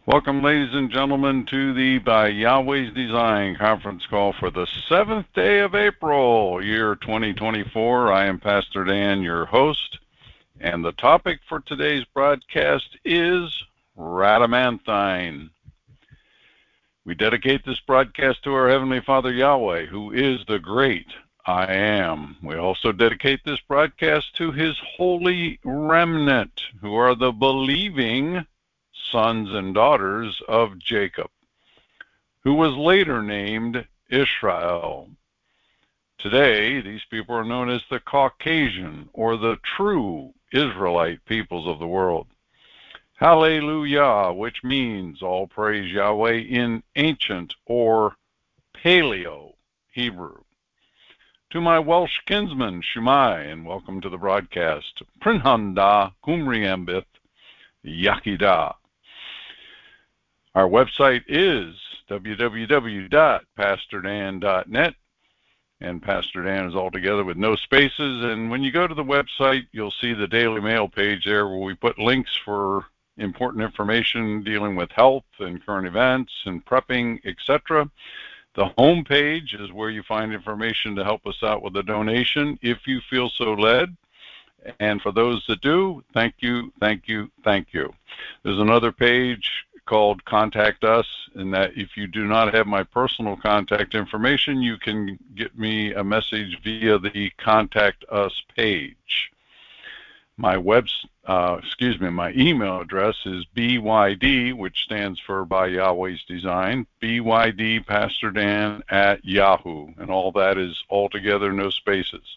Welcome, ladies and gentlemen, to the By Yahweh's Design conference call for the 7th day of April, year 2024. I am Pastor Dan, your host, and the topic for today's broadcast is Radamanthine. We dedicate this broadcast to our Heavenly Father Yahweh, who is the great I Am. We also dedicate this broadcast to His holy remnant, who are the believing sons and daughters of Jacob, who was later named Israel. Today, these people are known as the Caucasian or the true Israelite peoples of the world. Hallelujah, which means all praise Yahweh in ancient or Paleo Hebrew. To my Welsh kinsman, Shumai, and welcome to the broadcast. Prinhanda Kumriambith Yakida. Our website is www.pastordan.net, and Pastor Dan is all together with no spaces. And when you go to the website, you'll see the Daily Mail page there where we put links for important information dealing with health and current events and prepping, etc. The home page is where you find information to help us out with a donation if you feel so led. And for those that do, thank you, thank you, thank you. There's another page called Contact Us, and that if you do not have my personal contact information, you can get me a message via the Contact Us page. My my email address is BYD, which stands for By Yahweh's Design, bydpastordan@yahoo, and all that is all together, no spaces.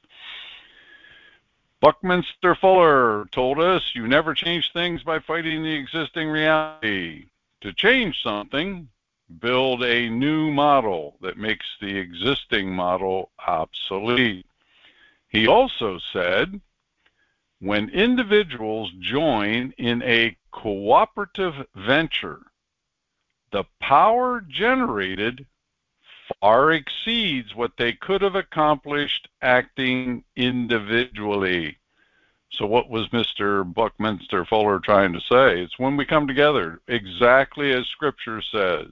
Buckminster Fuller told us, you never change things by fighting the existing reality. To change something, build a new model that makes the existing model obsolete. He also said, when individuals join in a cooperative venture, the power generated far exceeds what they could have accomplished acting individually. So what was Mr. Buckminster Fuller trying to say? It's when we come together, exactly as Scripture says.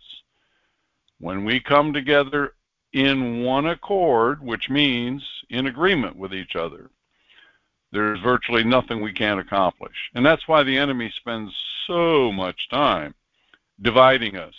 When we come together in one accord, which means in agreement with each other, there's virtually nothing we can't accomplish. And that's why the enemy spends so much time dividing us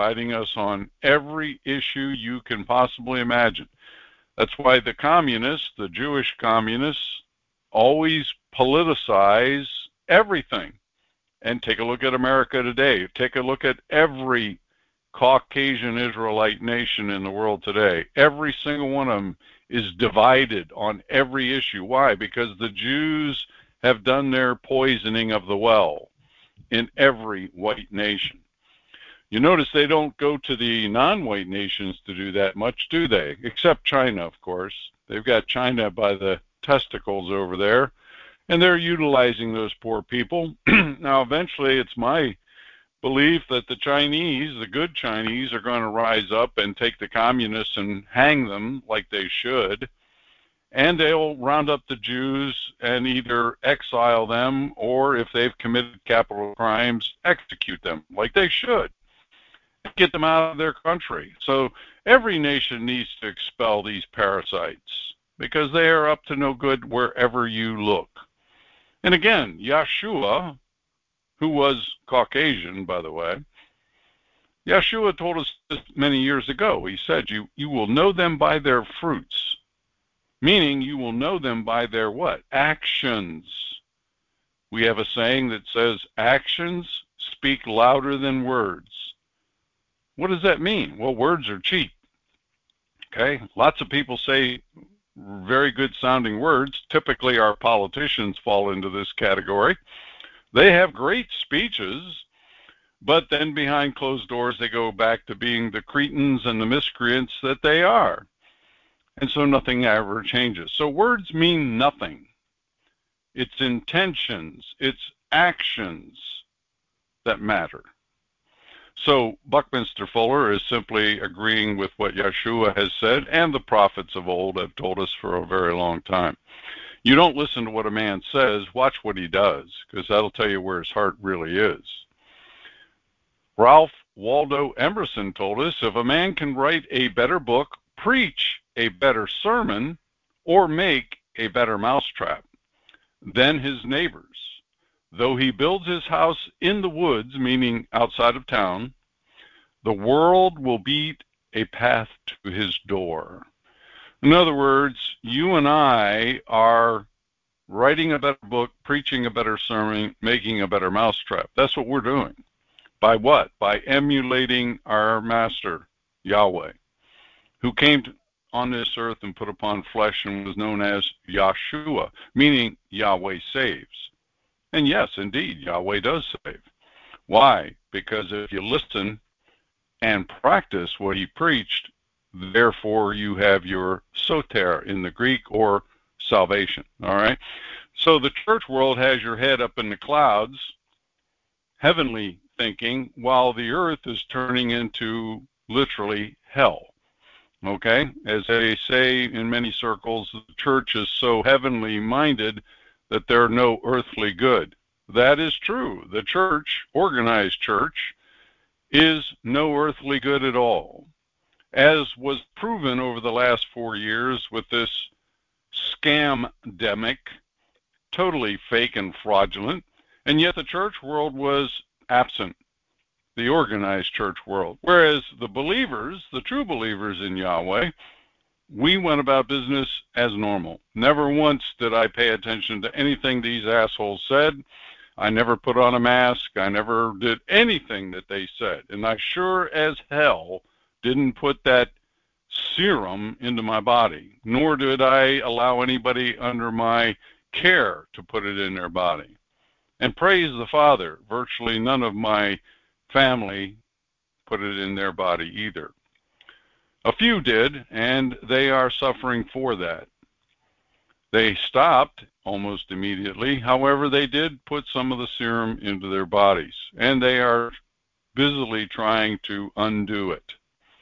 on every issue you can possibly imagine. That's why the communists, the Jewish communists, always politicize everything. And take a look at America today. Take a look at every Caucasian Israelite nation in the world today. Every single one of them is divided on every issue. Why? Because the Jews have done their poisoning of the well in every white nation. You notice they don't go to the non-white nations to do that much, do they? Except China, of course. They've got China by the testicles over there, and they're utilizing those poor people. Now, eventually, it's my belief that the Chinese, the good Chinese, are going to rise up and take the communists and hang them like they should, and they'll round up the Jews and either exile them or, if they've committed capital crimes, execute them like they should. Get them out of their country. So every nation needs to expel these parasites because they are up to no good wherever you look. And again, Yeshua, who was Caucasian, by the way, Yeshua told us this many years ago. He said, you will know them by their fruits, meaning you will know them by their what? Actions. We have a saying that says, actions speak louder than words. What does that mean? Well, words are cheap. Okay? Lots of people say very good sounding words. Typically, our politicians fall into this category. They have great speeches, but then behind closed doors, they go back to being the cretins and the miscreants that they are. And so nothing ever changes. So words mean nothing. It's intentions, it's actions that matter. So Buckminster Fuller is simply agreeing with what Yeshua has said, and the prophets of old have told us for a very long time. You don't listen to what a man says, watch what he does, because that'll tell you where his heart really is. Ralph Waldo Emerson told us, if a man can write a better book, preach a better sermon, or make a better mousetrap than his neighbors, though he builds his house in the woods, meaning outside of town, the world will beat a path to his door. In other words, you and I are writing a better book, preaching a better sermon, making a better mousetrap. That's what we're doing. By what? By emulating our master, Yahweh, who came on this earth and put upon flesh and was known as Yahshua, meaning Yahweh saves. And yes, indeed, Yahweh does save. Why? Because if you listen and practice what he preached, therefore you have your soter in the Greek, or salvation. All right? So the church world has your head up in the clouds, heavenly thinking, while the earth is turning into literally hell. Okay? As they say in many circles, the church is so heavenly minded that they're no earthly good. That is true. The church, organized church, is no earthly good at all, as was proven over the last 4 years with this scam-demic, totally fake and fraudulent, and yet the church world was absent, the organized church world. Whereas the believers, the true believers in Yahweh, we went about business as normal. Never once did I pay attention to anything these assholes said. I never put on a mask. I never did anything that they said. And I sure as hell didn't put that serum into my body, nor did I allow anybody under my care to put it in their body. And praise the Father, virtually none of my family put it in their body either. A few did, and they are suffering for that. They stopped almost immediately. However, they did put some of the serum into their bodies, and they are busily trying to undo it.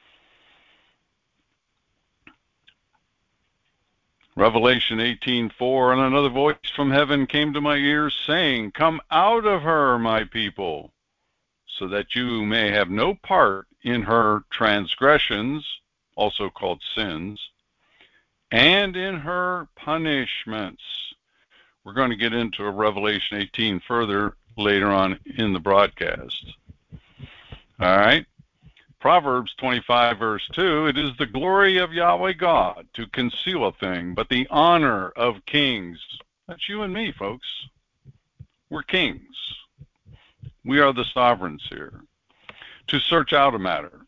Revelation 18:4, and another voice from heaven came to my ears, saying, come out of her, my people, so that you may have no part in her transgressions, also called sins, and in her punishments. We're going to get into Revelation 18 further later on in the broadcast. All right. Proverbs 25, verse 2, it is the glory of Yahweh God to conceal a thing, but the honor of kings. That's you and me, folks. We're kings. We are the sovereigns here. To search out a matter.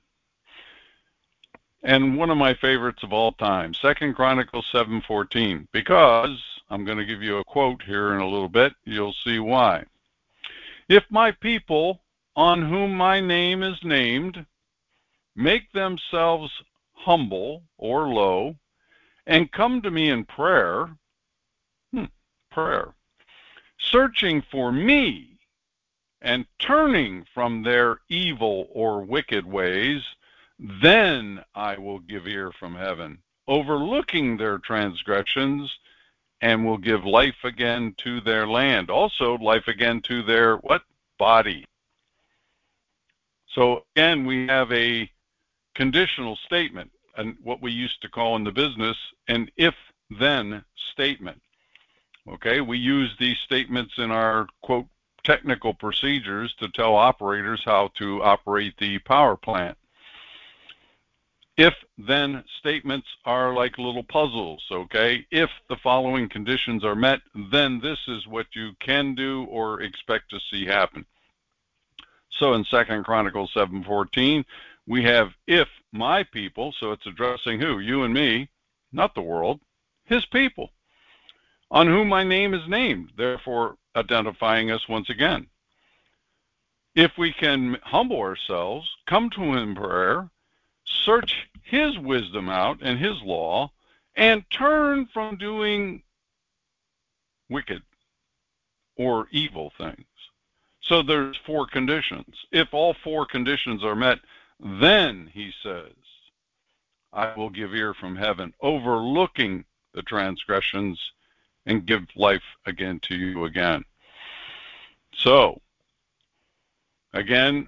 And one of my favorites of all time, 2 Chronicles 7:14, because I'm going to give you a quote here in a little bit. You'll see why. If my people, on whom my name is named, make themselves humble or low, and come to me in prayer, searching for me, and turning from their evil or wicked ways, then I will give ear from heaven, overlooking their transgressions, and will give life again to their land. Also, life again to their what? Body. So again, we have a conditional statement, and what we used to call in the business an if-then statement. Okay, we use these statements in our, quote, technical procedures to tell operators how to operate the power plant. If-then statements are like little puzzles, okay? If the following conditions are met, then this is what you can do or expect to see happen. So in 2 Chronicles 7:14, we have if my people, so it's addressing who? You and me, not the world, his people, on whom my name is named, therefore identifying us once again. If we can humble ourselves, come to him in prayer, search his wisdom out and his law, and turn from doing wicked or evil things. So there's 4 conditions. If all 4 conditions are met, then, he says, I will give ear from heaven, overlooking the transgressions, and give life again to you again. So, again,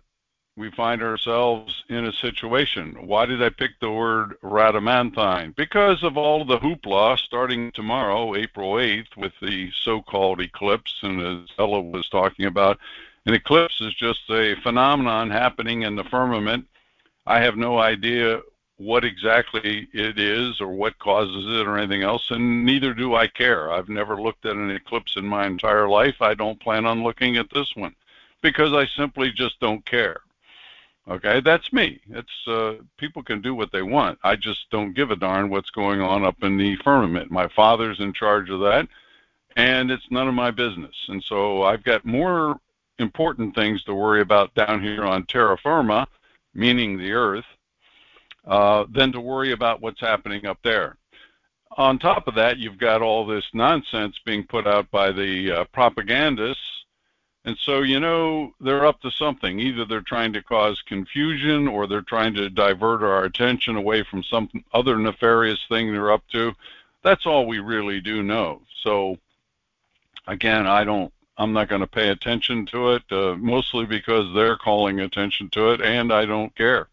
we find ourselves in a situation. Why did I pick the word Rhadamanthine? Because of all the hoopla starting tomorrow, April 8th, with the so-called eclipse. And as Ella was talking about, an eclipse is just a phenomenon happening in the firmament. I have no idea what exactly it is or what causes it or anything else, and neither do I care. I've never looked at an eclipse in my entire life. I don't plan on looking at this one because I simply just don't care. Okay, that's me. It's people can do what they want. I just don't give a darn what's going on up in the firmament. My father's in charge of that, and it's none of my business. And so I've got more important things to worry about down here on terra firma, meaning the earth, than to worry about what's happening up there. On top of that, you've got all this nonsense being put out by the propagandists. And so, they're up to something. Either they're trying to cause confusion or they're trying to divert our attention away from some other nefarious thing they're up to. That's all we really do know. So, again, I'm not going to pay attention to it, mostly because they're calling attention to it, and I don't care.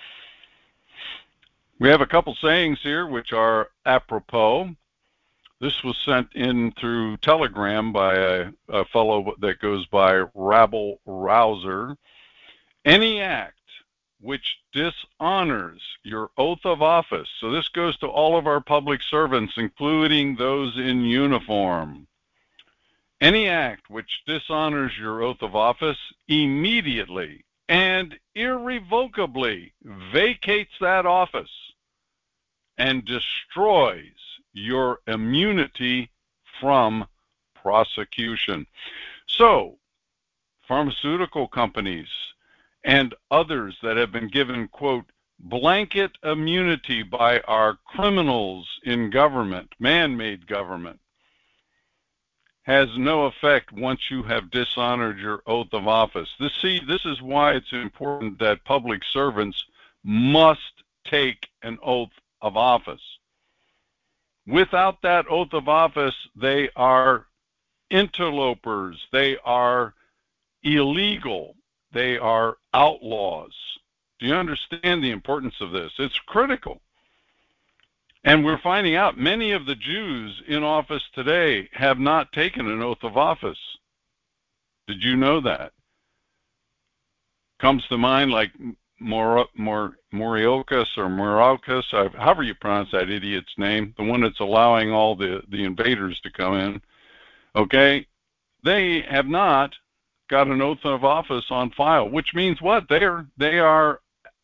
We have a couple sayings here which are apropos. This was sent in through Telegram by a fellow that goes by Rabble Rouser. Any act which dishonors your oath of office, so this goes to all of our public servants, including those in uniform. Any act which dishonors your oath of office immediately and irrevocably vacates that office and destroys your immunity from prosecution. So, pharmaceutical companies and others that have been given, quote, blanket immunity by our criminals in government, man-made government, has no effect once you have dishonored your oath of office. This is why it's important that public servants must take an oath of office. Without that oath of office, they are interlopers, they are illegal, they are outlaws. Do you understand the importance of this? It's critical. And we're finding out many of the Jews in office today have not taken an oath of office. Did you know that? Comes to mind like Mauriokis or Mauralkas, however you pronounce that idiot's name, the one that's allowing all the invaders to come in. Okay, they have not got an oath of office on file, which means what? They are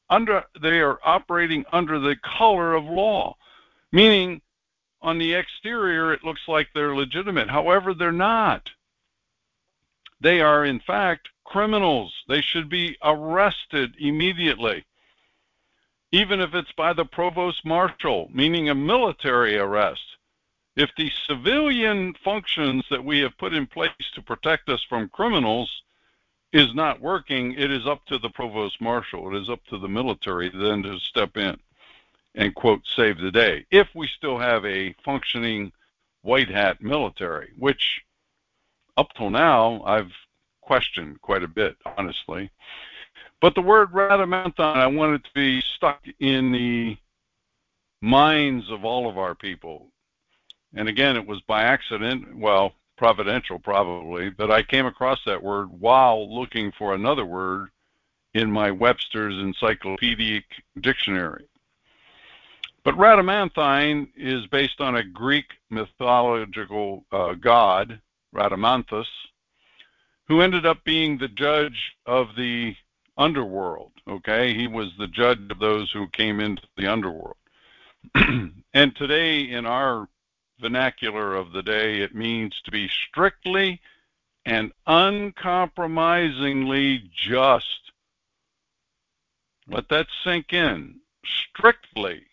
operating under the color of law, meaning on the exterior it looks like they're legitimate. However, they're not. They are, in fact, criminals. They should be arrested immediately, even if it's by the provost marshal, meaning a military arrest. If the civilian functions that we have put in place to protect us from criminals is not working, it is up to the provost marshal. It is up to the military then to step in and, quote, save the day. If we still have a functioning white hat military, which up till now, I've questioned quite a bit, honestly. But the word Rhadamanthine, I want it to be stuck in the minds of all of our people. And again, it was by accident, well, providential probably, that I came across that word while looking for another word in my Webster's Encyclopedic Dictionary. But Rhadamanthine is based on a Greek mythological god, Rhadamanthus, who ended up being the judge of the underworld. Okay, he was the judge of those who came into the underworld. And today, in our vernacular of the day, it means to be strictly and uncompromisingly just. Let that sink in. Strictly,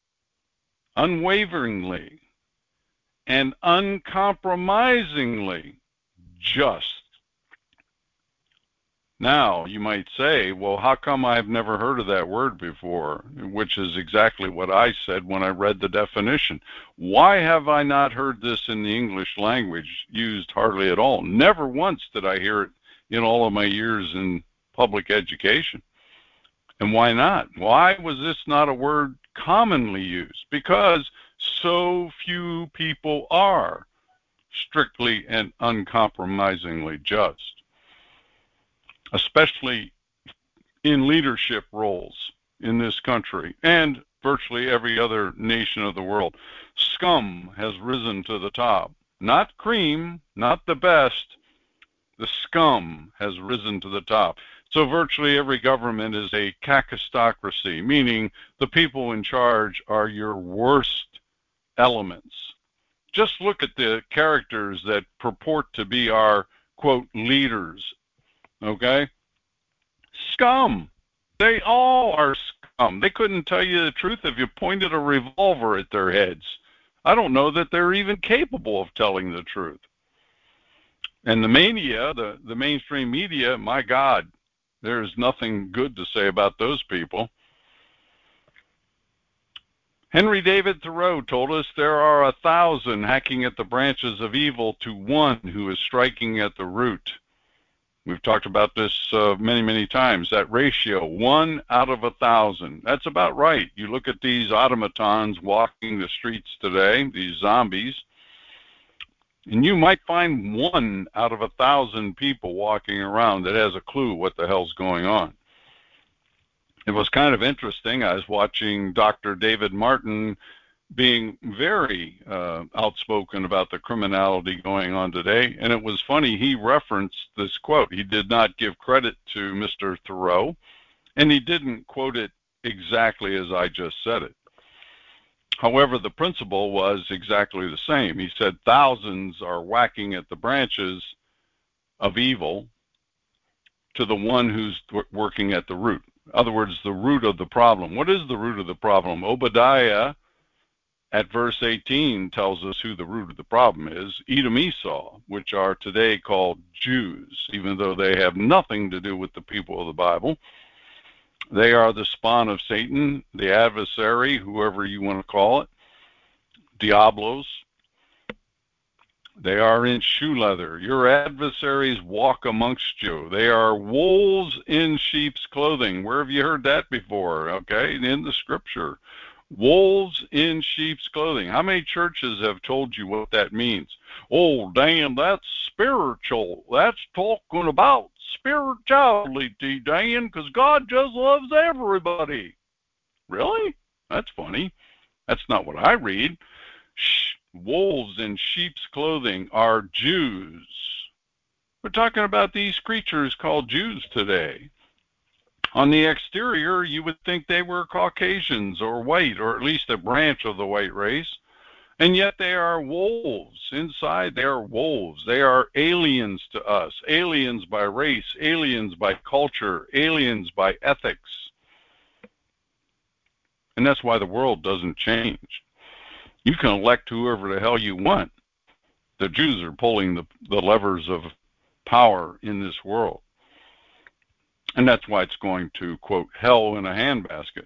unwaveringly, and uncompromisingly just. Now, you might say, well, how come I've never heard of that word before? Which is exactly what I said when I read the definition. Why have I not heard this in the English language used hardly at all? Never once did I hear it in all of my years in public education. And why not? Why was this not a word commonly used? Because so few people are strictly and uncompromisingly just, especially in leadership roles in this country and virtually every other nation of the world. Scum has risen to the top. Not cream, not the best. The scum has risen to the top. So virtually every government is a kakistocracy, meaning the people in charge are your worst elements. Just look at the characters that purport to be our, quote, leaders, okay? Scum. They all are scum. They couldn't tell you the truth if you pointed a revolver at their heads. I don't know that they're even capable of telling the truth. And the mania, the mainstream media, my God, there's nothing good to say about those people. Henry David Thoreau told us there are 1,000 hacking at the branches of evil to one who is striking at the root. We've talked about this many, many times, that ratio, 1 out of 1,000. That's about right. You look at these automatons walking the streets today, these zombies, and you might find 1 out of 1,000 people walking around that has a clue what the hell's going on. It was kind of interesting. I was watching Dr. David Martin being very outspoken about the criminality going on today. And it was funny, he referenced this quote. He did not give credit to Mr. Thoreau, and he didn't quote it exactly as I just said it. However, the principle was exactly the same. He said thousands are whacking at the branches of evil to the one who's working at the root. In other words, the root of the problem. What is the root of the problem? Obadiah at verse 18 tells us who the root of the problem is. Edom, Esau, which are today called Jews, even though they have nothing to do with the people of the Bible. They are the spawn of Satan, the adversary, whoever you want to call it, Diablos. They are in shoe leather. Your adversaries walk amongst you. They are wolves in sheep's clothing. Where have you heard that before? Okay, in the scripture. Wolves in sheep's clothing. How many churches have told you what that means? Oh, Dan, that's spiritual. That's talking about spirituality, Dan, because God just loves everybody. Really? That's funny. That's not what I read. Wolves in sheep's clothing are Jews. We're talking about these creatures called Jews today. On the exterior, you would think they were Caucasians or white, or at least a branch of the white race. And yet they are wolves. Inside, they are wolves. They are aliens to us. Aliens by race, aliens by culture, aliens by ethics. And that's why the world doesn't change. You can elect whoever the hell you want. The Jews are pulling the levers of power in this world. And that's why it's going to, quote, hell in a handbasket.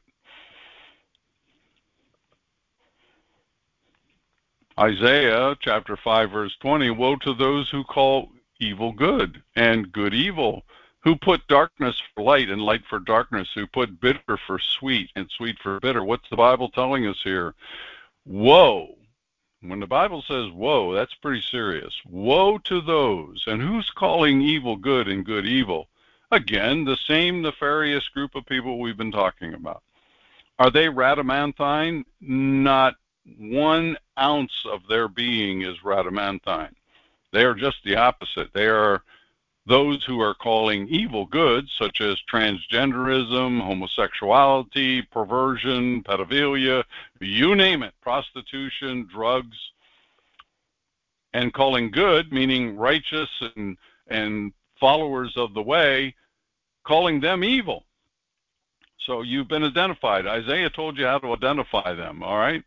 Isaiah chapter 5, verse 20, woe to those who call evil good and good evil, who put darkness for light and light for darkness, who put bitter for sweet and sweet for bitter. What's the Bible telling us here? Woe. When the Bible says woe, that's pretty serious. Woe to those. And who's calling evil good and good evil? Again, the same nefarious group of people we've been talking about. Are they Rhadamanthine? Not 1 ounce of their being is Rhadamanthine. They are just the opposite. They are those who are calling evil good, such as transgenderism, homosexuality, perversion, pedophilia, you name it, prostitution, drugs, and calling good, meaning righteous and followers of the way, calling them evil. So you've been identified. Isaiah told you how to identify them, all right?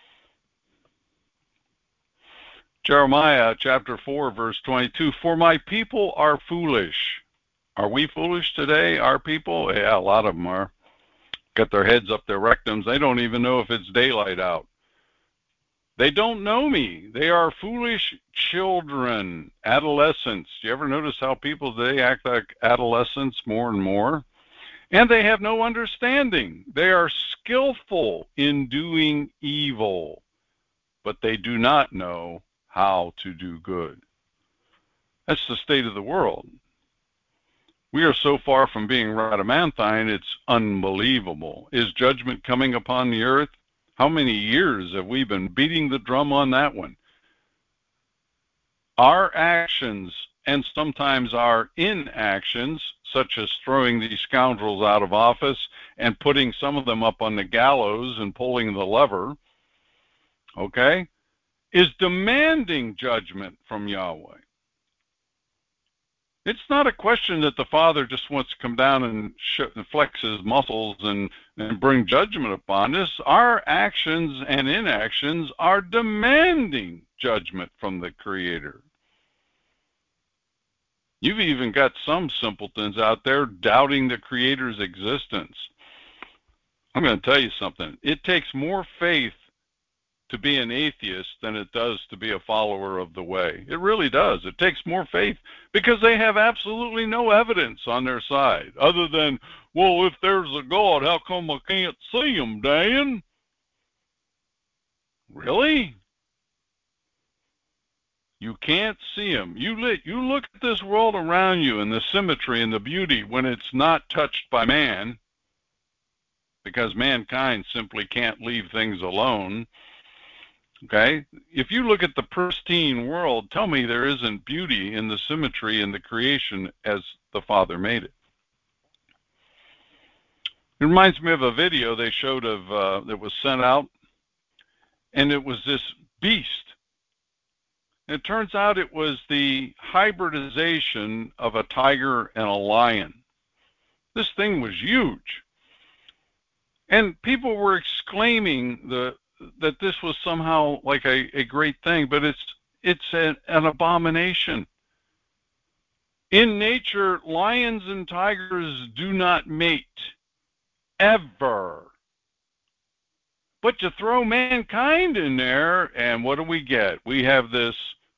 Jeremiah chapter 4, verse 22, for my people are foolish. Are we foolish today, our people? Yeah, a lot of them are. Got their heads up their rectums. They don't even know if it's daylight out. They don't know me. They are foolish children, adolescents. Do you ever notice how people today act like adolescents more and more? And they have no understanding. They are skillful in doing evil, but they do not know how to do good. That's the state of the world. We are so far from being Rhadamanthine, it's unbelievable. Is judgment coming upon the earth? How many years have we been beating the drum on that one? Our actions, and sometimes our inactions, such as throwing these scoundrels out of office and putting some of them up on the gallows and pulling the lever, okay, is demanding judgment from Yahweh. It's not a question that the Father just wants to come down and flex his muscles and bring judgment upon us. Our actions and inactions are demanding judgment from the Creator. You've even got some simpletons out there doubting the Creator's existence. I'm going to tell you something. It takes more faith to be an atheist than it does to be a follower of the way. It really does. It takes more faith because they have absolutely no evidence on their side other than, well, if there's a God, how come I can't see him, Dan? Really? You can't see him. You look at this world around you and the symmetry and the beauty when it's not touched by man, because mankind simply can't leave things alone. Okay? If you look at the pristine world, tell me there isn't beauty in the symmetry in the creation as the Father made it. It reminds me of a video they showed of that was sent out, and it was this beast. And it turns out it was the hybridization of a tiger and a lion. This thing was huge. And people were exclaiming that this was somehow like a great thing, but it's an abomination. In nature, lions and tigers do not mate, ever. But you throw mankind in there, and what do we get? We have this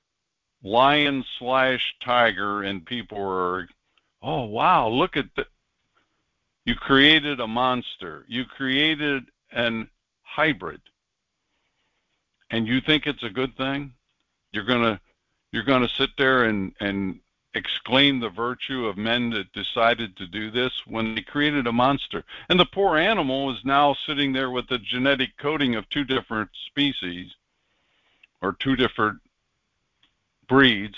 lion/tiger, and people are, oh, wow, look at that. You created a monster. You created an hybrid. And you think it's a good thing? You're gonna sit there and exclaim the virtue of men that decided to do this when they created a monster. And the poor animal is now sitting there with the genetic coding of two different species or two different breeds.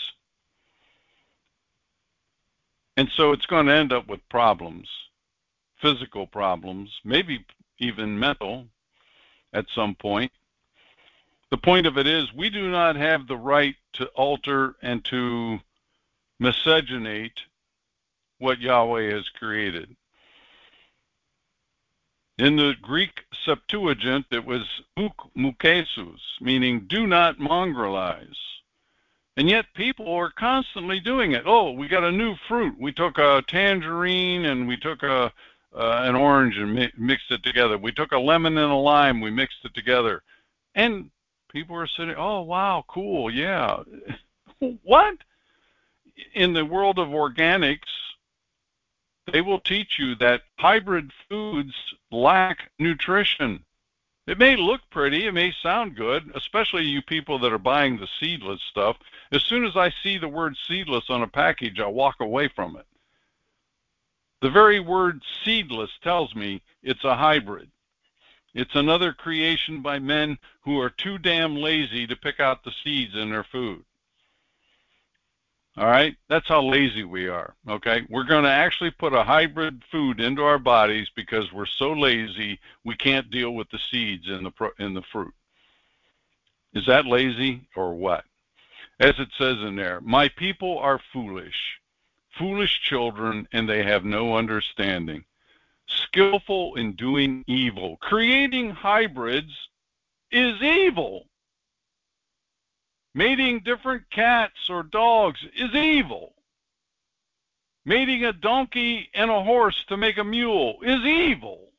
And so it's going to end up with problems, physical problems, maybe even mental at some point. The point of it is we do not have the right to alter and to miscegenate what Yahweh has created. In the Greek Septuagint, it was mukesus, meaning do not mongrelize. And yet people are constantly doing it. Oh, we got a new fruit. We took a tangerine and we took an orange and mixed it together. We took a lemon and a lime. We mixed it together. And people are sitting, oh, wow, cool, yeah. What? In the world of organics, they will teach you that hybrid foods lack nutrition. It may look pretty, it may sound good, especially you people that are buying the seedless stuff. As soon as I see the word seedless on a package, I walk away from it. The very word seedless tells me it's a hybrid. It's another creation by men who are too damn lazy to pick out the seeds in their food. All right? That's how lazy we are, okay? We're going to actually put a hybrid food into our bodies because we're so lazy we can't deal with the seeds in the fruit. Is that lazy or what? As it says in there, my people are foolish children, and they have no understanding. Skillful in doing evil. Creating hybrids is evil. Mating different cats or dogs is evil. Mating a donkey and a horse to make a mule is evil.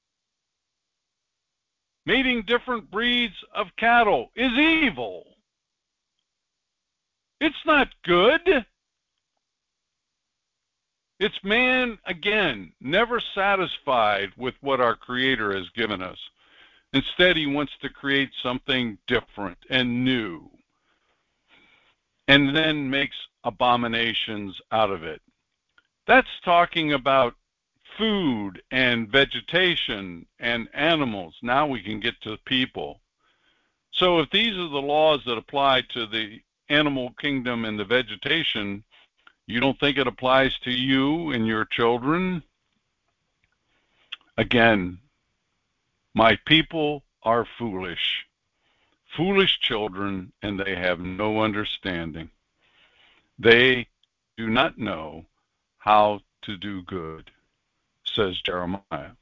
Mating different breeds of cattle is evil. It's not good. It's man, again, never satisfied with what our Creator has given us. Instead, he wants to create something different and new, and then makes abominations out of it. That's talking about food and vegetation and animals. Now we can get to people. So if these are the laws that apply to the animal kingdom and the vegetation, you don't think it applies to you and your children? Again, my people are foolish. Foolish children, and they have no understanding. They do not know how to do good, says Jeremiah.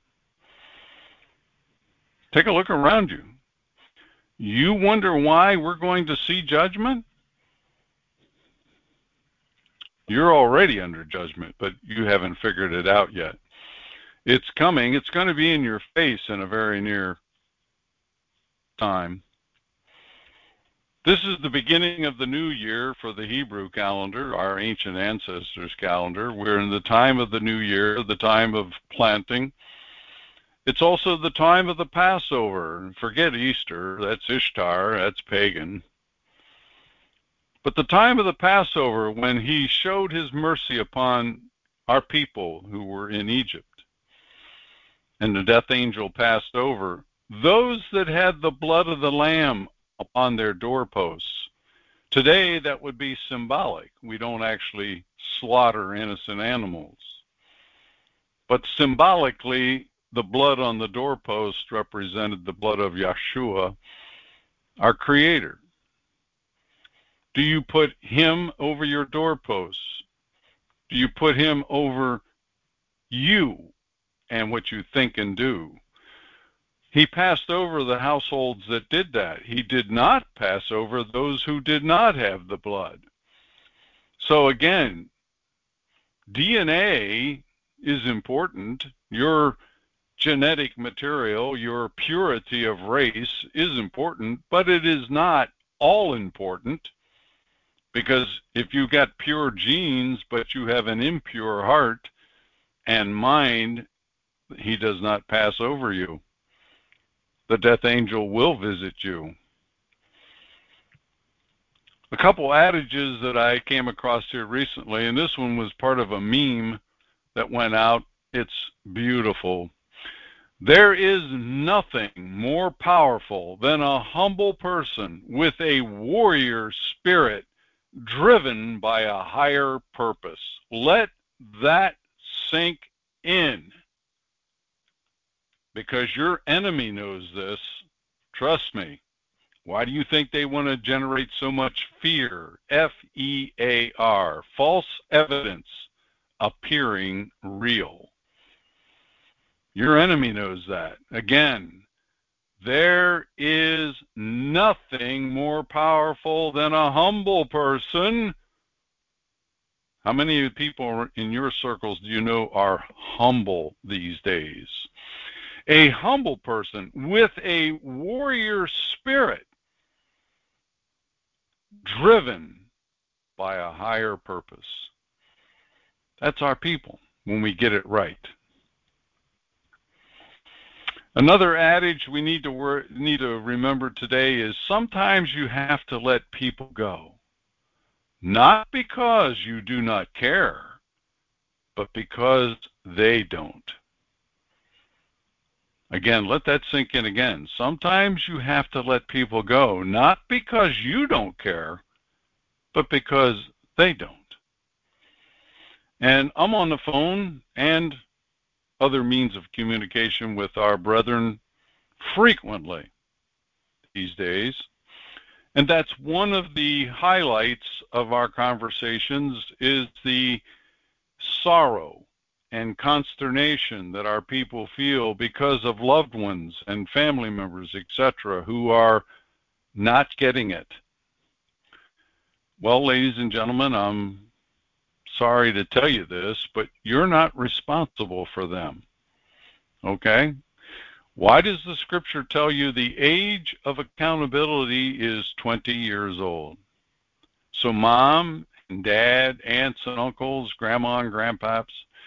Take a look around you. You wonder why we're going to see judgment? You're already under judgment, but you haven't figured it out yet. It's coming. It's going to be in your face in a very near time. This is the beginning of the new year for the Hebrew calendar, our ancient ancestors' calendar. We're in the time of the new year, the time of planting. It's also the time of the Passover. Forget Easter. That's Ishtar. That's pagan. But the time of the Passover, when he showed his mercy upon our people who were in Egypt, and the death angel passed over, those that had the blood of the Lamb upon their doorposts. Today, that would be symbolic. We don't actually slaughter innocent animals. But symbolically, the blood on the doorpost represented the blood of Yeshua, our Creator. Do you put him over your doorposts? Do you put him over you and what you think and do? He passed over the households that did that. He did not pass over those who did not have the blood. So again, DNA is important. Your genetic material, your purity of race is important, but it is not all important. Because if you got pure genes, but you have an impure heart and mind, he does not pass over you. The death angel will visit you. A couple adages that I came across here recently, and this one was part of a meme that went out. It's beautiful. There is nothing more powerful than a humble person with a warrior spirit driven by a higher purpose. Let that sink in. Because your enemy knows this. Trust me. Why do you think they want to generate so much fear? F-E-A-R. False evidence appearing real. Your enemy knows that. Again, there is nothing more powerful than a humble person. How many people in your circles do you know are humble these days? A humble person with a warrior spirit, driven by a higher purpose. That's our people when we get it right. Another adage we need to remember today is sometimes you have to let people go. Not because you do not care, but because they don't. Again, let that sink in again. Sometimes you have to let people go, not because you don't care, but because they don't. And I'm on the phone and other means of communication with our brethren frequently these days. And that's one of the highlights of our conversations is the sorrow and consternation that our people feel because of loved ones and family members, etc., who are not getting it. Well, ladies and gentlemen, I'm sorry to tell you this, but you're not responsible for them. Okay? Why does the scripture tell you the age of accountability is 20 years old? So mom and dad, aunts and uncles, grandma and grandpaps,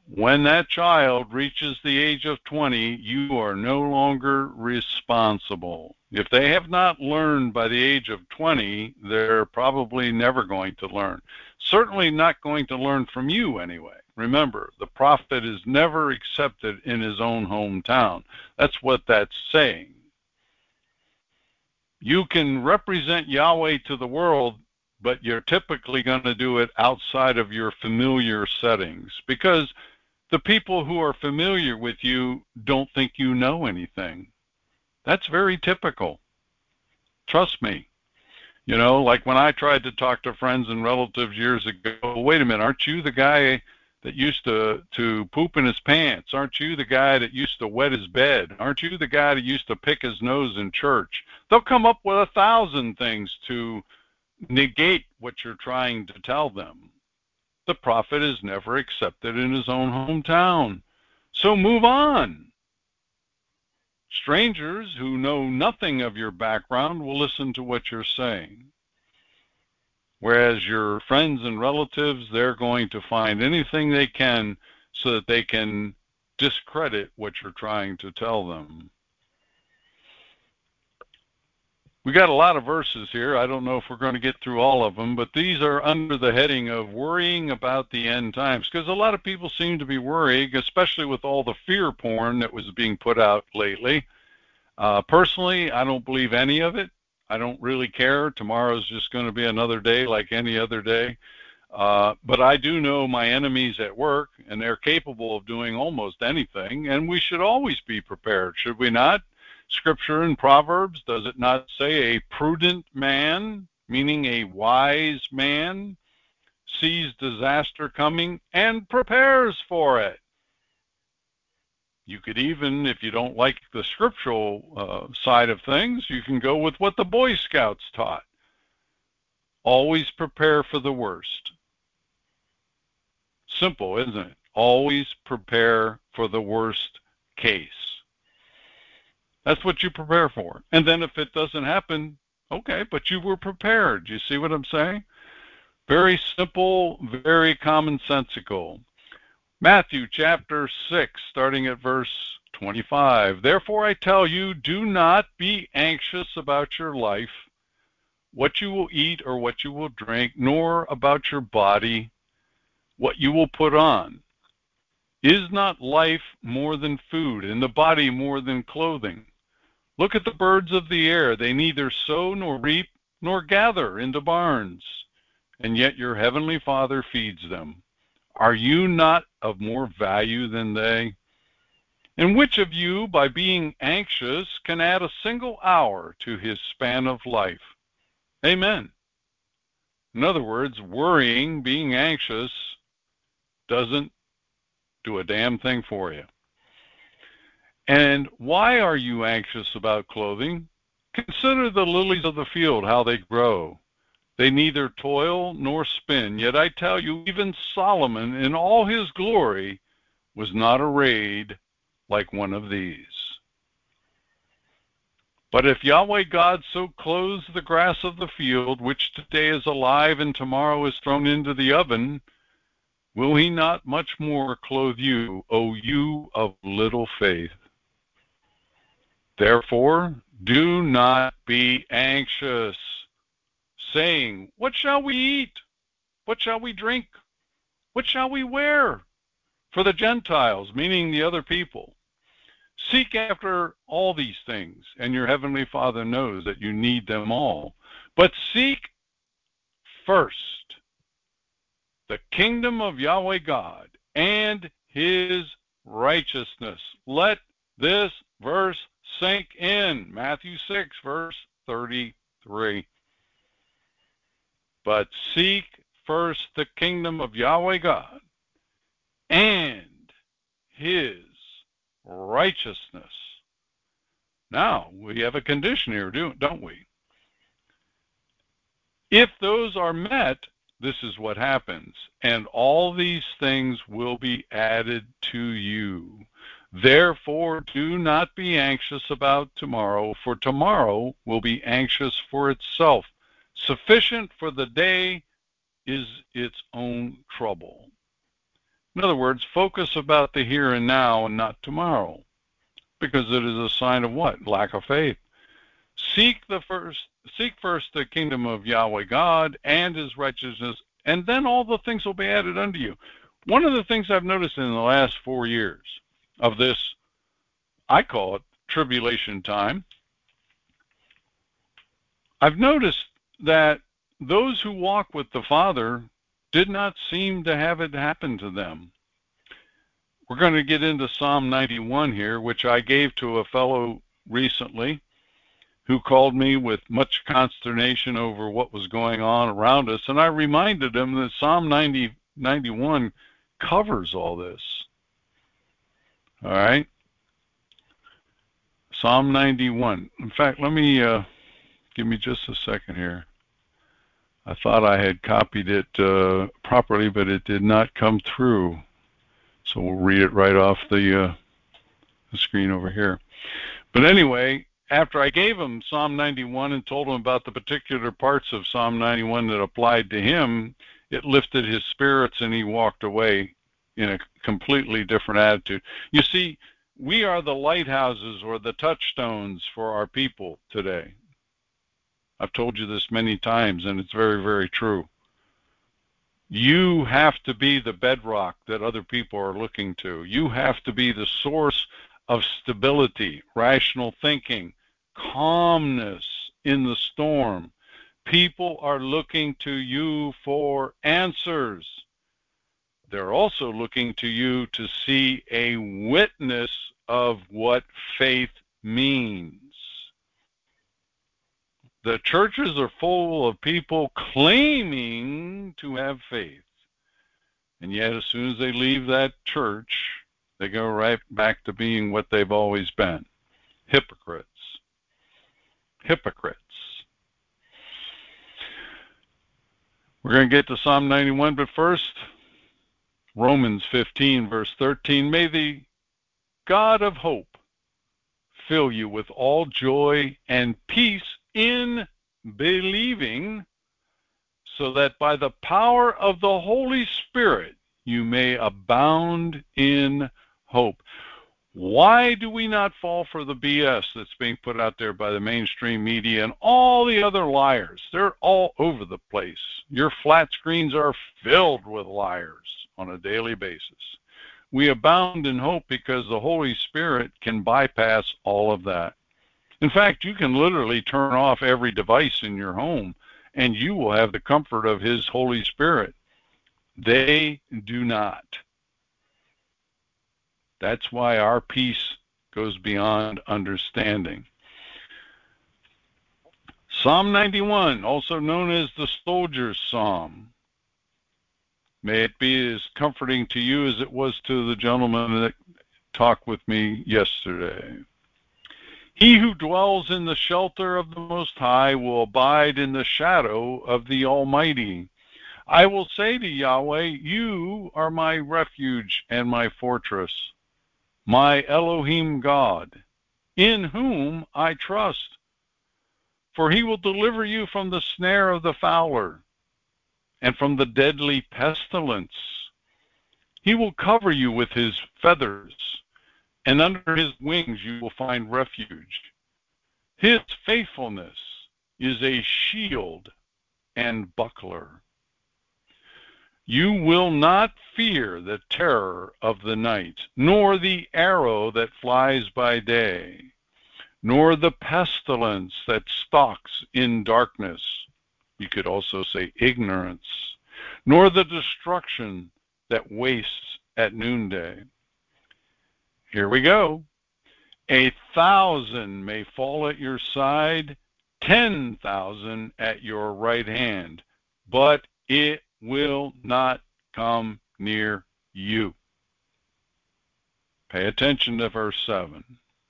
When that child reaches the age of 20, you are no longer responsible. If they have not learned by the age of 20, they're probably never going to learn. Certainly not going to learn from you anyway. Remember, the prophet is never accepted in his own hometown. That's what that's saying. You can represent Yahweh to the world, but you're typically going to do it outside of your familiar settings, because the people who are familiar with you don't think you know anything. That's very typical. Trust me. You know, like when I tried to talk to friends and relatives years ago, wait a minute, aren't you the guy that used to poop in his pants? Aren't you the guy that used to wet his bed? Aren't you the guy that used to pick his nose in church? They'll come up with 1,000 things to negate what you're trying to tell them. The prophet is never accepted in his own hometown. So move on. Strangers who know nothing of your background will listen to what you're saying. Whereas your friends and relatives, they're going to find anything they can so that they can discredit what you're trying to tell them. We got a lot of verses here. I don't know if we're going to get through all of them, but these are under the heading of worrying about the end times, because a lot of people seem to be worrying, especially with all the fear porn that was being put out lately. Personally, I don't believe any of it. I don't really care. Tomorrow's just going to be another day like any other day. But I do know my enemies at work, and they're capable of doing almost anything, and we should always be prepared, should we not? Scripture in Proverbs, does it not say a prudent man, meaning a wise man, sees disaster coming and prepares for it? You could even, if you don't like the scriptural side of things, you can go with what the Boy Scouts taught. Always prepare for the worst. Simple, isn't it? Always prepare for the worst case. That's what you prepare for. And then if it doesn't happen, okay, but you were prepared. You see what I'm saying? Very simple, very commonsensical. Matthew chapter 6, starting at verse 25. Therefore I tell you, do not be anxious about your life, what you will eat or what you will drink, nor about your body, what you will put on. Is not life more than food, and the body more than clothing? Look at the birds of the air. They neither sow nor reap nor gather into barns, and yet your heavenly Father feeds them. Are you not of more value than they? And which of you, by being anxious, can add a single hour to his span of life? Amen. In other words, worrying, being anxious, doesn't do a damn thing for you. And why are you anxious about clothing? Consider the lilies of the field, how they grow. They neither toil nor spin. Yet I tell you, even Solomon in all his glory was not arrayed like one of these. But if Yahweh God so clothes the grass of the field, which today is alive and tomorrow is thrown into the oven, will he not much more clothe you, O you of little faith? Therefore, do not be anxious, saying, what shall we eat? What shall we drink? What shall we wear? For the Gentiles, meaning the other people, seek after all these things, and your heavenly Father knows that you need them all. But seek first the kingdom of Yahweh God and his righteousness. Let this verse sink in. Matthew 6, verse 33. But seek first the kingdom of Yahweh God and his righteousness. Now, we have a condition here, don't we? If those are met, this is what happens. And all these things will be added to you. Therefore, do not be anxious about tomorrow, for tomorrow will be anxious for itself. Sufficient for the day is its own trouble. In other words, focus about the here and now and not tomorrow, because it is a sign of what? Lack of faith. Seek first the kingdom of Yahweh God and his righteousness, and then all the things will be added unto you. One of the things I've noticed in the last 4 years of this, I call it tribulation time, I've noticed that those who walk with the Father did not seem to have it happen to them. We're going to get into Psalm 91 here, which I gave to a fellow recently who called me with much consternation over what was going on around us. And I reminded him that Psalm 91 covers all this. All right. Psalm 91. In fact, let me, give me just a second here. I thought I had copied it properly, but it did not come through. So we'll read it right off the screen over here. But anyway, after I gave him Psalm 91 and told him about the particular parts of Psalm 91 that applied to him, it lifted his spirits and he walked away in a completely different attitude. You see, we are the lighthouses or the touchstones for our people today. I've told you this many times, and it's very, very true. You have to be the bedrock that other people are looking to. You have to be the source of stability, rational thinking, calmness in the storm. People are looking to you for answers. They're also looking to you to see a witness of what faith means. The churches are full of people claiming to have faith. And yet, as soon as they leave that church, they go right back to being what they've always been. Hypocrites. Hypocrites. We're going to get to Psalm 91, but first, Romans 15, verse 13. May the God of hope fill you with all joy and peace in believing, so that by the power of the Holy Spirit you may abound in hope. Why do we not fall for the BS that's being put out there by the mainstream media and all the other liars? They're all over the place. Your flat screens are filled with liars on a daily basis. We abound in hope because the Holy Spirit can bypass all of that. In fact, you can literally turn off every device in your home and you will have the comfort of his Holy Spirit. They do not. That's why our peace goes beyond understanding. Psalm 91, also known as the Soldier's Psalm. May it be as comforting to you as it was to the gentleman that talked with me yesterday. He who dwells in the shelter of the Most High will abide in the shadow of the Almighty. I will say to Yahweh, you are my refuge and my fortress, my Elohim God, in whom I trust. For he will deliver you from the snare of the fowler and from the deadly pestilence. He will cover you with his feathers, and under his wings you will find refuge. His faithfulness is a shield and buckler. You will not fear the terror of the night, nor the arrow that flies by day, nor the pestilence that stalks in darkness. You could also say ignorance, nor the destruction that wastes at noonday. Here we go. 1,000 may fall at your side, 10,000 at your right hand, but it will not come near you. Pay attention to verse 7.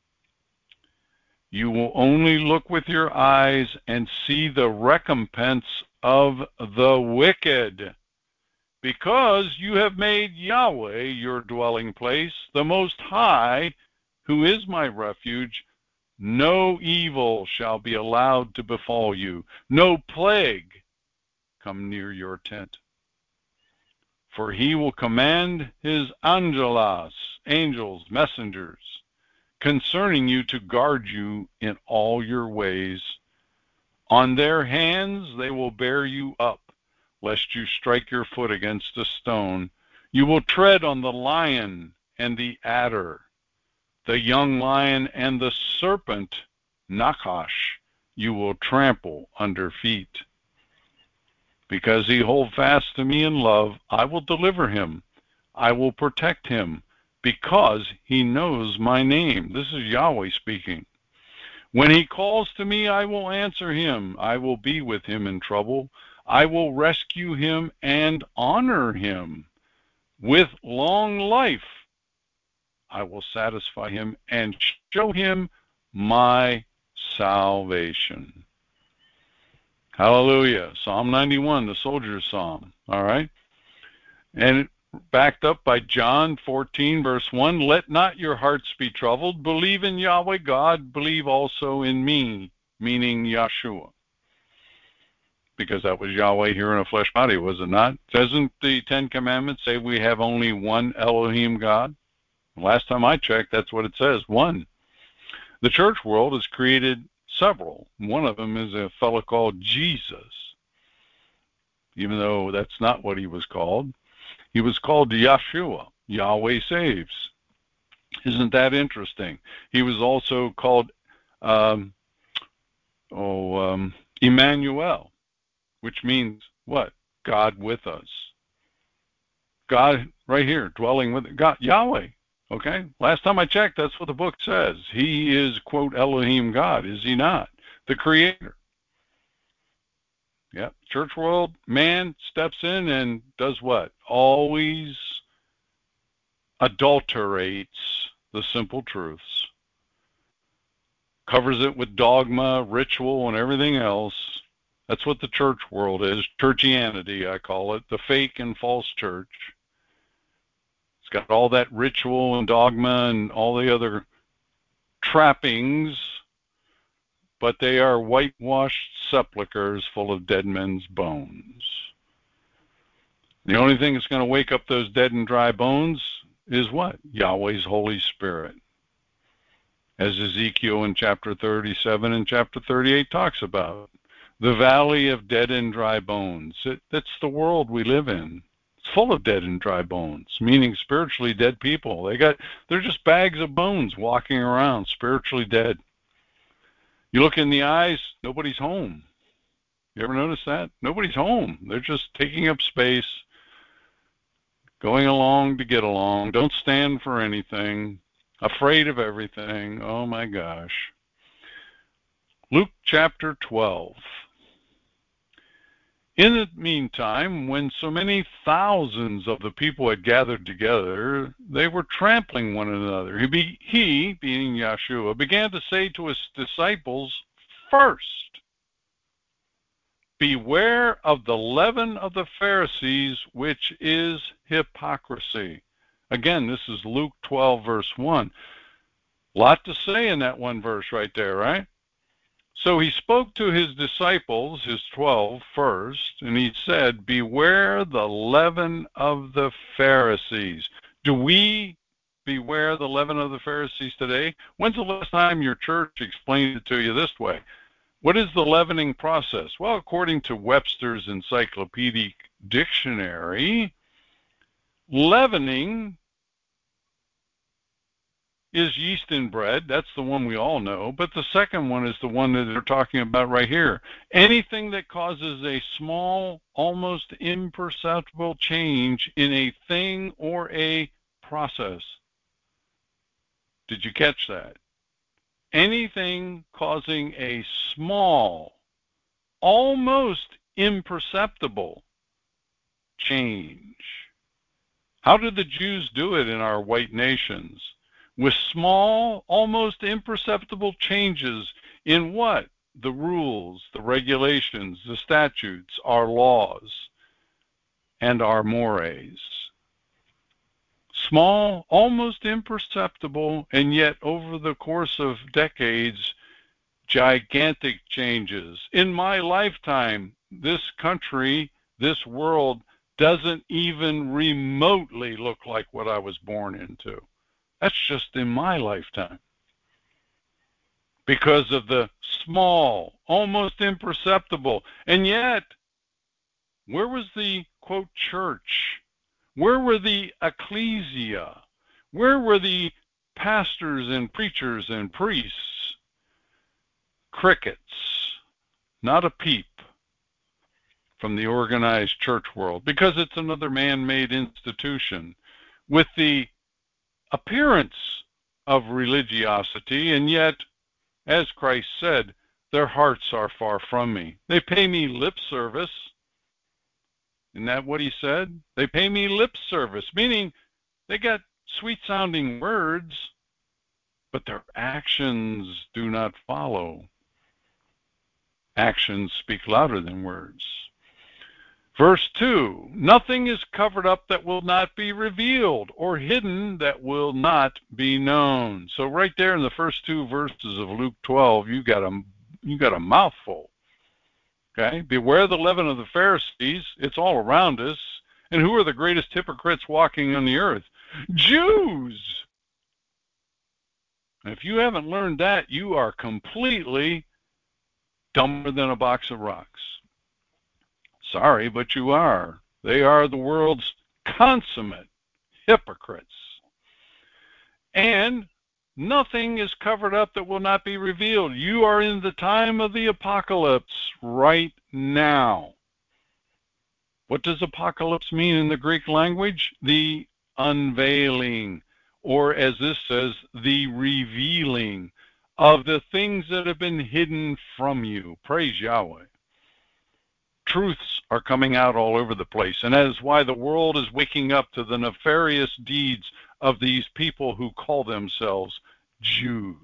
You will only look with your eyes and see the recompense of the wicked, because you have made Yahweh your dwelling place, the Most High, who is my refuge. No evil shall be allowed to befall you, no plague come near your tent. For he will command his angels, messengers, concerning you to guard you in all your ways. On their hands they will bear you up, lest you strike your foot against a stone. You will tread on the lion and the adder, the young lion and the serpent, Nakash, you will trample under feet. Because he hold fast to me in love, I will deliver him. I will protect him, because he knows my name. This is Yahweh speaking. When he calls to me, I will answer him. I will be with him in trouble. I will rescue him and honor him. With long life, I will satisfy him and show him my salvation. Hallelujah. Psalm 91, the soldier's psalm. All right. And backed up by John 14, verse 1. Let not your hearts be troubled. Believe in Yahweh God. Believe also in me, meaning Yahshua. Because that was Yahweh here in a flesh body, was it not? Doesn't the Ten Commandments say we have only one Elohim God? Last time I checked, that's what it says, one. The church world has created several. One of them is a fellow called Jesus, even though that's not what he was called. He was called Yahshua, Yahweh saves. Isn't that interesting? He was also called Emmanuel, which means what? God with us. God right here, dwelling with God, Yahweh. Okay? Last time I checked, that's what the book says. He is, quote, Elohim God, is he not? The creator. Yep. Church world, man steps in and does what? Always adulterates the simple truths. Covers it with dogma, ritual, and everything else. That's what the church world is. Churchianity, I call it. The fake and false church. It's got all that ritual and dogma and all the other trappings, but they are whitewashed sepulchres full of dead men's bones. The only thing that's going to wake up those dead and dry bones is what? Yahweh's Holy Spirit. As Ezekiel in chapter 37 and chapter 38 talks about. The valley of dead and dry bones. That's the world we live in. It's full of dead and dry bones, meaning spiritually dead people. They're just bags of bones walking around, spiritually dead. You look in the eyes, nobody's home. You ever notice that? Nobody's home. They're just taking up space, going along to get along, don't stand for anything, afraid of everything. Oh my gosh. Luke chapter 12. In the meantime, when so many thousands of the people had gathered together, they were trampling one another. He, being Yahshua, began to say to his disciples, first, beware of the leaven of the Pharisees, which is hypocrisy. Again, this is Luke 12, verse 1. A lot to say in that one verse right there, right? So he spoke to his disciples, his 12 first, and he said, beware the leaven of the Pharisees. Do we beware the leaven of the Pharisees today? When's the last time your church explained it to you this way? What is the leavening process? Well, according to Webster's Encyclopedic Dictionary, leavening is yeast in bread. That's the one we all know. But the second one is the one that they're talking about right here. Anything that causes a small, almost imperceptible change in a thing or a process. Did you catch that? Anything causing a small, almost imperceptible change. How did the Jews do it in our white nations? With small, almost imperceptible changes in what? The rules, the regulations, the statutes, our laws, and our mores. Small, almost imperceptible, and yet over the course of decades, gigantic changes. In my lifetime, this country, this world doesn't even remotely look like what I was born into. That's just in my lifetime. Because of the small, almost imperceptible. And yet, where was the, quote, church? Where were the ecclesia? Where were the pastors and preachers and priests? Crickets. Not a peep from the organized church world, because it's another man-made institution with the appearance of religiosity, and yet, as Christ said, their hearts are far from me. They pay me lip service. Isn't that what he said? They pay me lip service, meaning they got sweet-sounding words, but their actions do not follow. Actions speak louder than words. Verse 2, nothing is covered up that will not be revealed, or hidden that will not be known. So right there in the first two verses of Luke 12, you got a mouthful. Okay? Beware the leaven of the Pharisees. It's all around us. And who are the greatest hypocrites walking on the earth? Jews. And if you haven't learned that, you are completely dumber than a box of rocks. Sorry, but you are. They are the world's consummate hypocrites. And nothing is covered up that will not be revealed. You are in the time of the apocalypse right now. What does apocalypse mean in the Greek language? The unveiling, or as this says, the revealing of the things that have been hidden from you. Praise Yahweh. Truths are coming out all over the place, and that is why the world is waking up to the nefarious deeds of these people who call themselves Jews.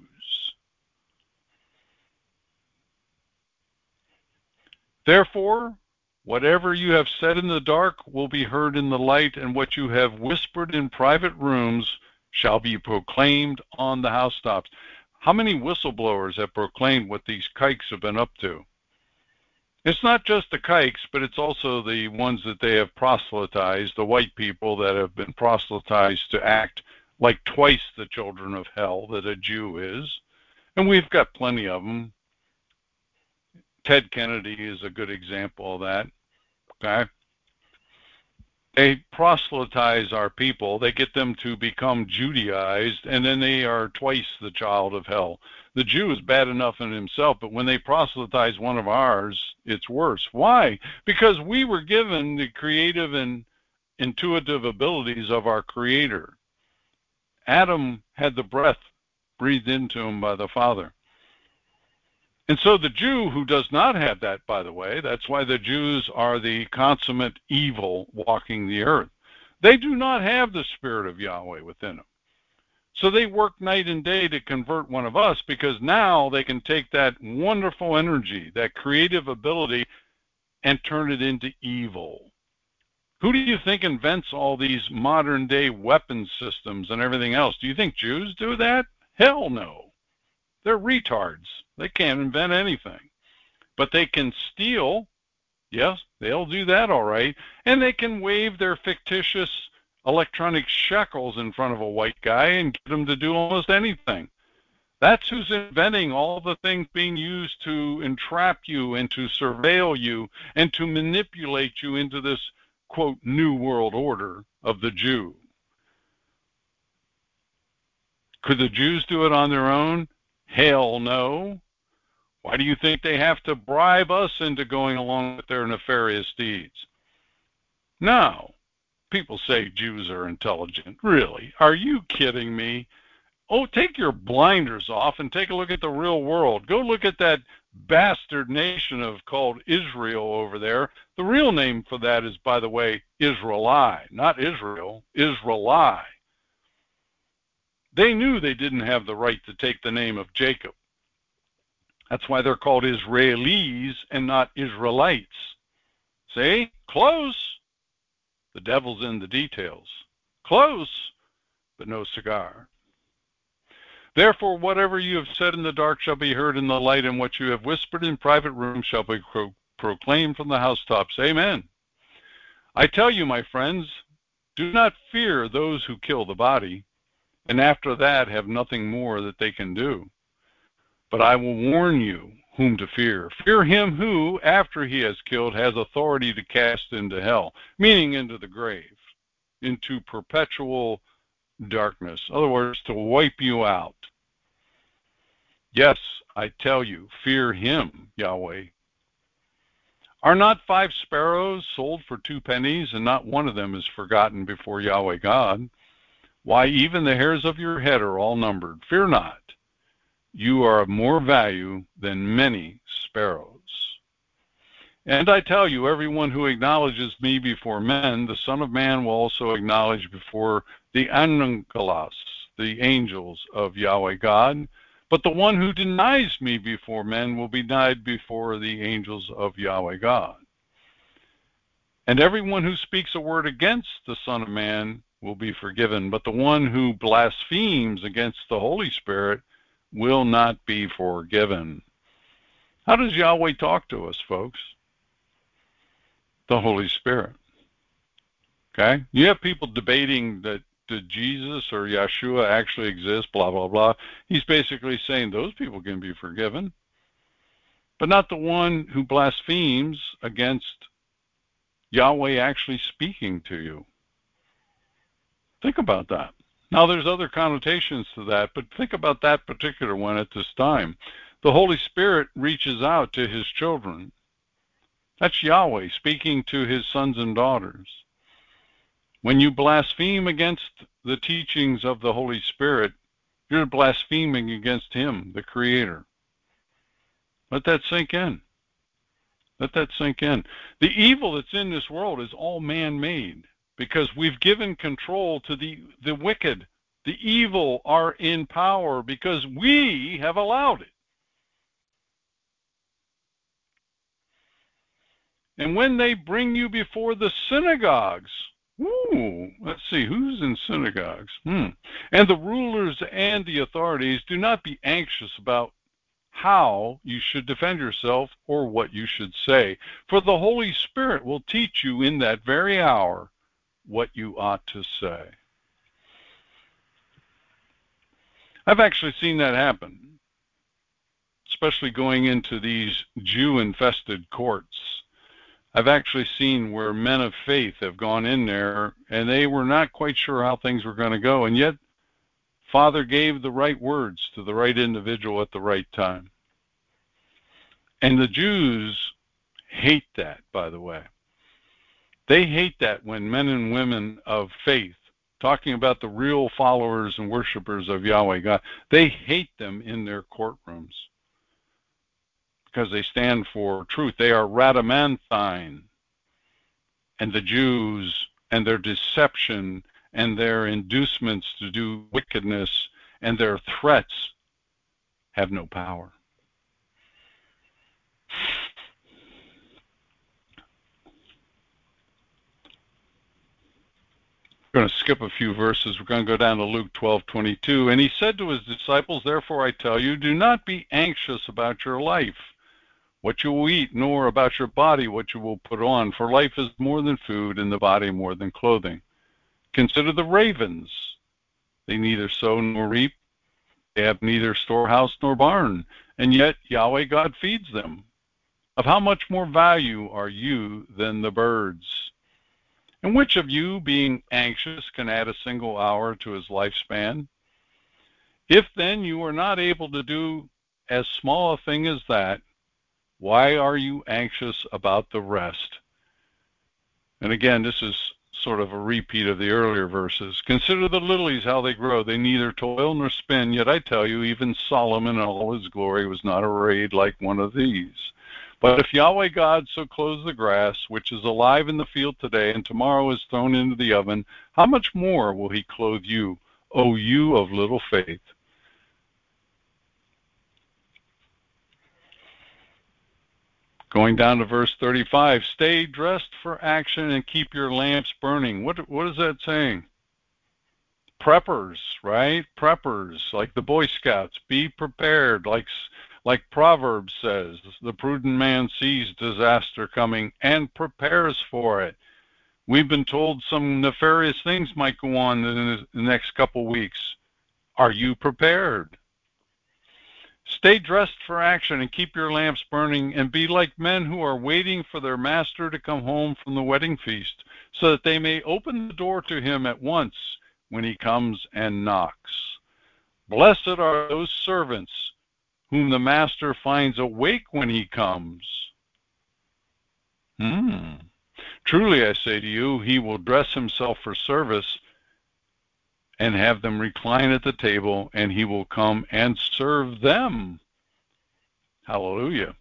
Therefore, whatever you have said in the dark will be heard in the light, and what you have whispered in private rooms shall be proclaimed on the housetops. How many whistleblowers have proclaimed what these kikes have been up to? It's not just the kikes, but it's also the ones that they have proselytized, the white people that have been proselytized to act like twice the children of hell that a Jew is. And we've got plenty of them. Ted Kennedy is a good example of that. Okay? They proselytize our people. They get them to become Judaized, and then they are twice the child of hell. The Jew is bad enough in himself, but when they proselytize one of ours, it's worse. Why? Because we were given the creative and intuitive abilities of our Creator. Adam had the breath breathed into him by the Father. And so the Jew who does not have that, by the way, that's why the Jews are the consummate evil walking the earth. They do not have the Spirit of Yahweh within them. So they work night and day to convert one of us, because now they can take that wonderful energy, that creative ability, and turn it into evil. Who do you think invents all these modern day weapon systems and everything else? Do you think Jews do that? Hell no. They're retards. They can't invent anything. But they can steal. Yes, they'll do that all right. And they can wave their fictitious electronic shekels in front of a white guy and get him to do almost anything. That's who's inventing all the things being used to entrap you and to surveil you and to manipulate you into this, quote, new world order of the Jew. Could the Jews do it on their own? Hell no. Why do you think they have to bribe us into going along with their nefarious deeds? No. People say Jews are intelligent. Really? Are you kidding me? Oh, take your blinders off and take a look at the real world. Go look at that bastard nation called Israel over there. The real name for that is, by the way, Israeli, not Israel, Israeli. They knew they didn't have the right to take the name of Jacob. That's why they're called Israelis and not Israelites. See? Close. The devil's in the details. Close, but no cigar. Therefore, whatever you have said in the dark shall be heard in the light, and what you have whispered in private rooms shall be proclaimed from the housetops. Amen. I tell you, my friends, do not fear those who kill the body, and after that have nothing more that they can do. But I will warn you whom to fear. Fear him who, after he has killed, has authority to cast into hell, meaning into the grave, into perpetual darkness. In other words, to wipe you out. Yes, I tell you, fear him, Yahweh. Are not 5 sparrows sold for 2 pennies, and not one of them is forgotten before Yahweh God? Why, even the hairs of your head are all numbered. Fear not. You are of more value than many sparrows. And I tell you, everyone who acknowledges me before men, the Son of Man will also acknowledge before the Angelos, the angels of Yahweh God. But the one who denies me before men will be denied before the angels of Yahweh God. And everyone who speaks a word against the Son of Man will be forgiven, but the one who blasphemes against the Holy Spirit will not be forgiven. How does Yahweh talk to us, folks? The Holy Spirit. Okay? You have people debating that did Jesus or Yeshua actually exist, blah, blah, blah. He's basically saying those people can be forgiven, but not the one who blasphemes against Yahweh actually speaking to you. Think about that. Now, there's other connotations to that, but think about that particular one at this time. The Holy Spirit reaches out to his children. That's Yahweh speaking to his sons and daughters. When you blaspheme against the teachings of the Holy Spirit, you're blaspheming against him, the Creator. Let that sink in. Let that sink in. The evil that's in this world is all man-made because we've given control to the wicked. The evil are in power because we have allowed it. And when they bring you before the synagogues, let's see, who's in synagogues? And the rulers and the authorities, do not be anxious about how you should defend yourself or what you should say. For the Holy Spirit will teach you in that very hour what you ought to say. I've actually seen that happen, especially going into these Jew-infested courts. I've actually seen where men of faith have gone in there and they were not quite sure how things were going to go, and yet Father gave the right words to the right individual at the right time. And the Jews hate that, by the way. They hate that when men and women of faith, talking about the real followers and worshipers of Yahweh God, they hate them in their courtrooms because they stand for truth. They are Radamanthine. And the Jews and their deception and their inducements to do wickedness and their threats have no power. We're going to skip a few verses. We're going to go down to Luke 12:22. And he said to his disciples, therefore I tell you, do not be anxious about your life, what you will eat, nor about your body, what you will put on. For life is more than food, and the body more than clothing. Consider the ravens. They neither sow nor reap. They have neither storehouse nor barn, and yet Yahweh God feeds them. Of how much more value are you than the birds? And which of you, being anxious, can add a single hour to his lifespan? If then you are not able to do as small a thing as that, why are you anxious about the rest? And again, this is sort of a repeat of the earlier verses. Consider the lilies, how they grow. They neither toil nor spin, yet I tell you, even Solomon in all his glory was not arrayed like one of these. But if Yahweh God so clothes the grass, which is alive in the field today, and tomorrow is thrown into the oven, how much more will he clothe you, O you of little faith? Going down to verse 35, stay dressed for action and keep your lamps burning. What is that saying? Preppers, right? Preppers, like the Boy Scouts. Be prepared, like Proverbs says. The prudent man sees disaster coming and prepares for it. We've been told some nefarious things might go on in the next couple weeks. Are you prepared? Stay dressed for action and keep your lamps burning and be like men who are waiting for their master to come home from the wedding feast, so that they may open the door to him at once when he comes and knocks. Blessed are those servants whom the master finds awake when he comes. Truly I say to you, he will dress himself for service and have them recline at the table, and he will come and serve them. Hallelujah.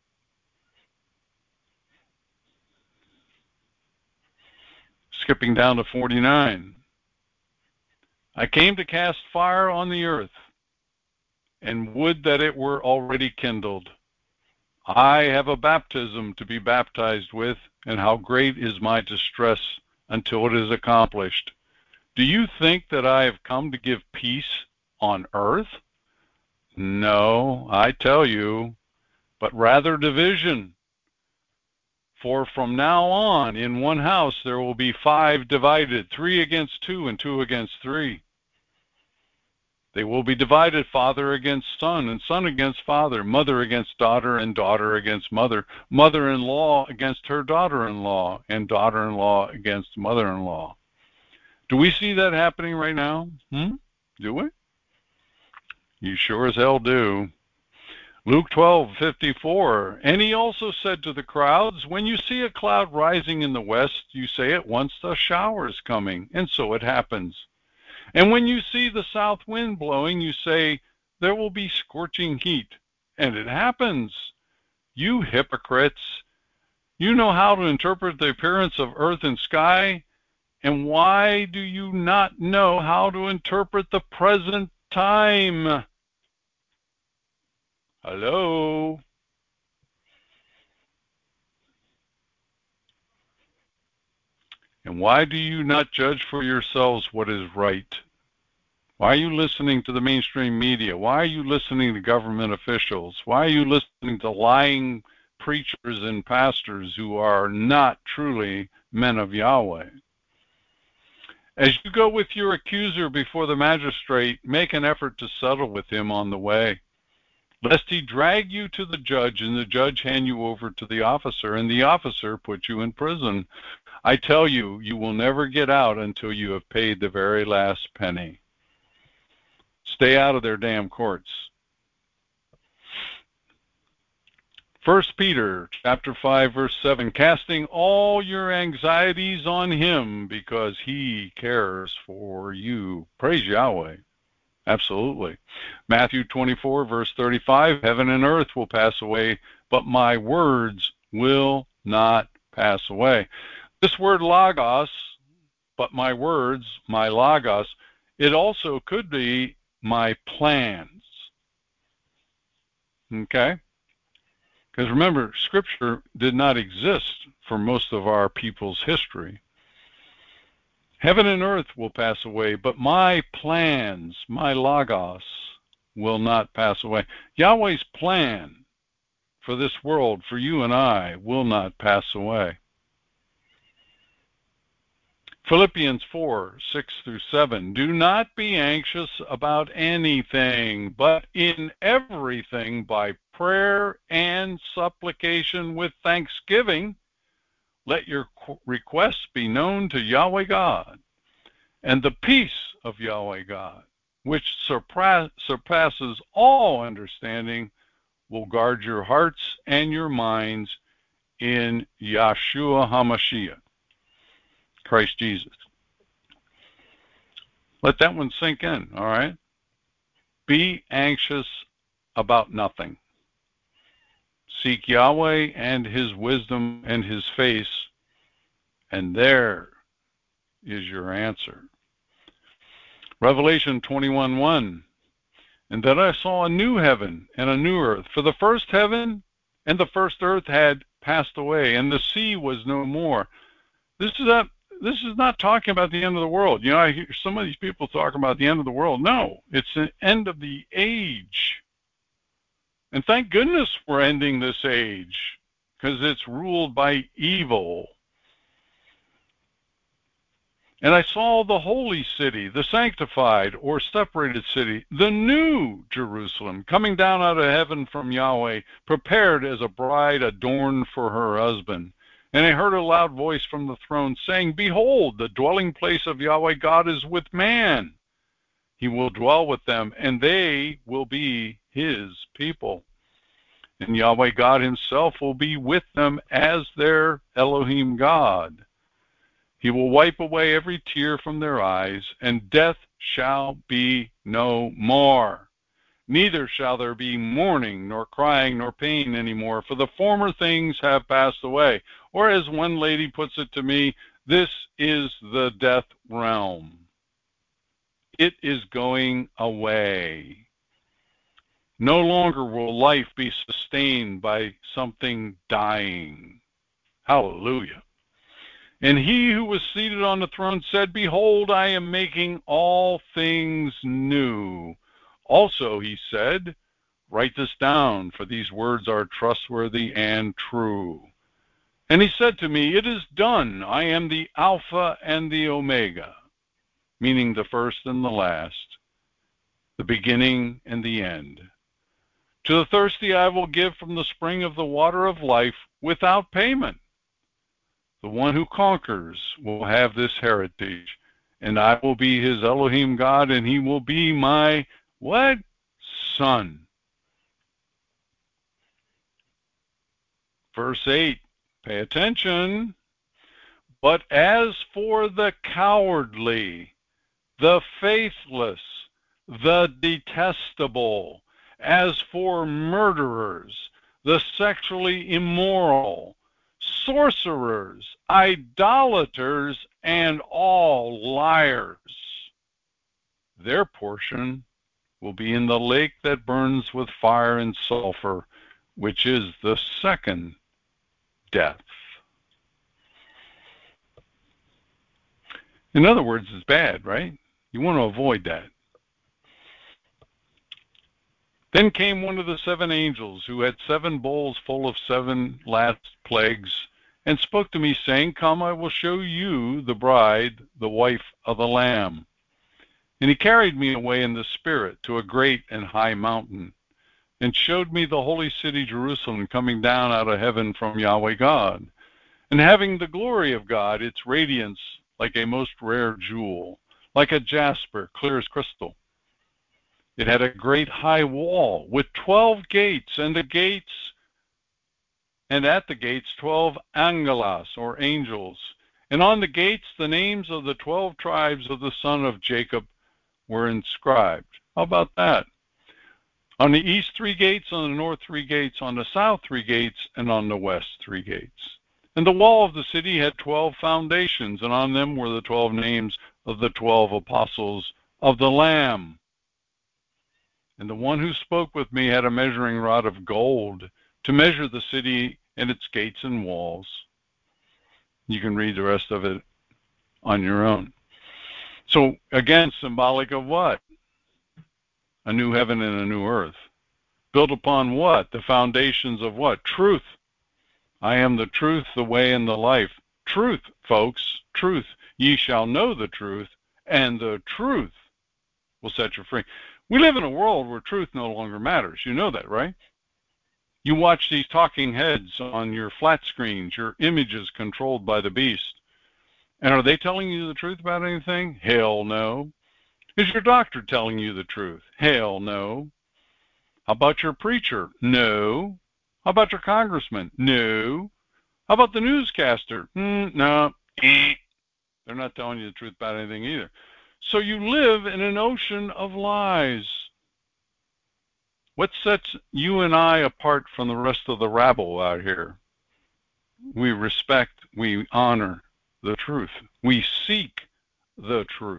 Skipping down to 49. I came to cast fire on the earth, and would that it were already kindled. I have a baptism to be baptized with, and how great is my distress until it is accomplished. Do you think that I have come to give peace on earth? No, I tell you, but rather division. For from now on, in one house there will be 5 divided, 3 against 2 and 2 against 3. They will be divided, father against son, and son against father, mother against daughter, and daughter against mother, mother-in-law against her daughter-in-law, and daughter-in-law against mother-in-law. Do we see that happening right now? Do we? You sure as hell do. Luke 12:54. And he also said to the crowds, when you see a cloud rising in the west, you say at once a shower is coming, and so it happens. And when you see the south wind blowing, you say, there will be scorching heat, and it happens. You hypocrites! You know how to interpret the appearance of earth and sky, and why do you not know how to interpret the present time? Hello? And why do you not judge for yourselves what is right? Why are you listening to the mainstream media? Why are you listening to government officials? Why are you listening to lying preachers and pastors who are not truly men of Yahweh? As you go with your accuser before the magistrate, make an effort to settle with him on the way, lest he drag you to the judge, and the judge hand you over to the officer, and the officer put you in prison. I tell you, you will never get out until you have paid the very last penny. Stay out of their damn courts. 1 Peter chapter 5, verse 7, casting all your anxieties on him because he cares for you. Praise Yahweh. Absolutely. Matthew 24, verse 35, heaven and earth will pass away, but my words will not pass away. This word logos, but my words, my logos, it also could be my plans. Okay? Because remember, Scripture did not exist for most of our people's history. Heaven and earth will pass away, but my plans, my logos, will not pass away. Yahweh's plan for this world, for you and I, will not pass away. Philippians 4, 6 through 7. Do not be anxious about anything, but in everything by prayer and supplication with thanksgiving, let your requests be known to Yahweh God, and the peace of Yahweh God, which surpasses all understanding, will guard your hearts and your minds in Yahshua HaMashiach, Christ Jesus. Let that one sink in, all right? Be anxious about nothing. Seek Yahweh and his wisdom and his face, and there is your answer. Revelation 21:1. And then I saw a new heaven and a new earth, for the first heaven and the first earth had passed away, and the sea was no more. This is not talking about the end of the world. You know, I hear some of these people talking about the end of the world. No, it's the end of the age. And thank goodness we're ending this age, because it's ruled by evil. And I saw the holy city, the sanctified or separated city, the new Jerusalem, coming down out of heaven from Yahweh, prepared as a bride adorned for her husband. And I heard a loud voice from the throne saying, Behold, the dwelling place of Yahweh God is with man. He will dwell with them, and they will be his people. And Yahweh God himself will be with them as their Elohim God. He will wipe away every tear from their eyes, and death shall be no more. Neither shall there be mourning, nor crying, nor pain anymore, for the former things have passed away. Or as one lady puts it to me, this is the death realm. It is going away. No longer will life be sustained by something dying. Hallelujah. And he who was seated on the throne said, Behold, I am making all things new. Also, he said, Write this down, for these words are trustworthy and true. And he said to me, It is done. I am the Alpha and the Omega, meaning the first and the last, the beginning and the end. To the thirsty I will give from the spring of the water of life without payment. The one who conquers will have this heritage, and I will be his Elohim God, and he will be my, what? Son. Verse 8, pay attention. But as for the cowardly, the faithless, the detestable, as for murderers, the sexually immoral, sorcerers, idolaters, and all liars, their portion will be in the lake that burns with fire and sulfur, which is the second death. In other words, it's bad, right? You want to avoid that. Then came one of the 7 angels who had 7 bowls full of 7 last plagues, and spoke to me, saying, Come, I will show you the bride, the wife of the Lamb. And he carried me away in the Spirit to a great and high mountain, and showed me the holy city Jerusalem coming down out of heaven from Yahweh God, and having the glory of God, its radiance like a most rare jewel, like a jasper, clear as crystal. It had a great high wall with 12 gates, and at the gates 12 angelos, or angels. And on the gates the names of the 12 tribes of the son of Jacob were inscribed. How about that? On the east 3 gates, on the north 3 gates, on the south 3 gates, and on the west 3 gates. And the wall of the city had 12 foundations, and on them were the 12 names of the 12 apostles of the Lamb. And the one who spoke with me had a measuring rod of gold to measure the city and its gates and walls. You can read the rest of it on your own. So again, symbolic of what? A new heaven and a new earth. Built upon what? The foundations of what? Truth. I am the truth, the way, and the life. Truth, folks, truth. Ye shall know the truth, and the truth will set you free. We live in a world where truth no longer matters. You know that, right? You watch these talking heads on your flat screens, your images controlled by the beast. And are they telling you the truth about anything? Hell no. Is your doctor telling you the truth? Hell no. How about your preacher? No. How about your congressman? No. How about the newscaster? No. They're not telling you the truth about anything either. So you live in an ocean of lies. What sets you and I apart from the rest of the rabble out here? We respect, we honor the truth. We seek the truth.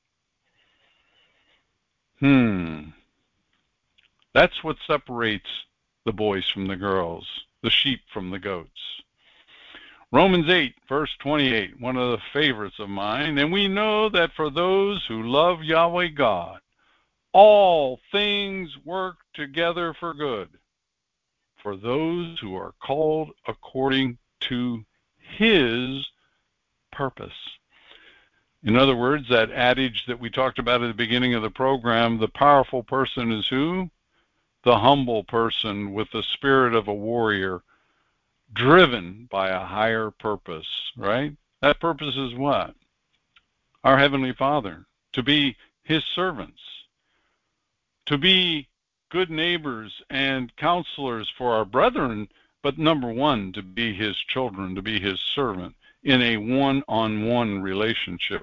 That's what separates the boys from the girls, the sheep from the goats. Romans 8, verse 28, one of the favorites of mine. And we know that for those who love Yahweh God, all things work together for good, for those who are called according to his purpose. In other words, that adage that we talked about at the beginning of the program, the powerful person is who? The humble person with the spirit of a warrior, driven by a higher purpose, right? That purpose is what? Our Heavenly Father, to be His servants, to be good neighbors and counselors for our brethren, but number one, to be His children, to be His servant in a one-on-one relationship.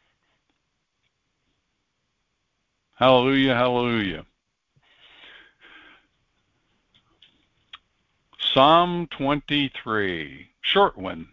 Hallelujah, hallelujah. Psalm 23, short one.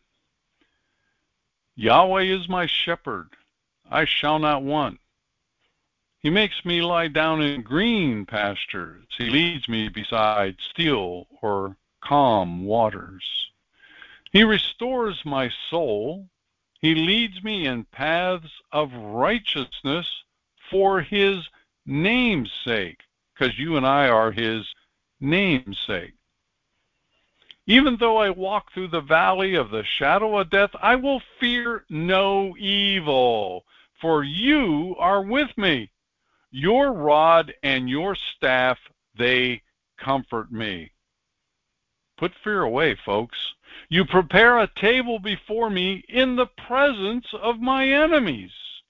Yahweh is my shepherd, I shall not want. He makes me lie down in green pastures. He leads me beside still or calm waters. He restores my soul. He leads me in paths of righteousness for His name's sake, because you and I are His name's sake. Even though I walk through the valley of the shadow of death, I will fear no evil, for you are with me. Your rod and your staff, they comfort me. Put fear away, folks. You prepare a table before me in the presence of my enemies.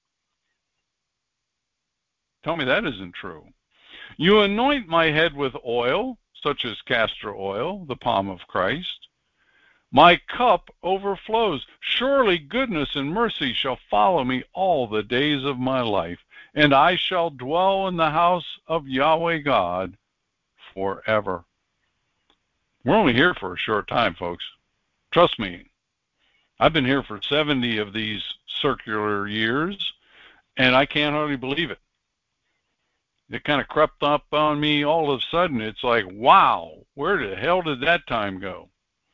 Tell me that isn't true. You anoint my head with oil, such as castor oil, the palm of Christ. My cup overflows. Surely goodness and mercy shall follow me all the days of my life, and I shall dwell in the house of Yahweh God forever. We're only here for a short time, folks. Trust me. I've been here for 70 of these circular years, and I can't hardly believe it. It kind of crept up on me all of a sudden. It's like, wow, where the hell did that time go?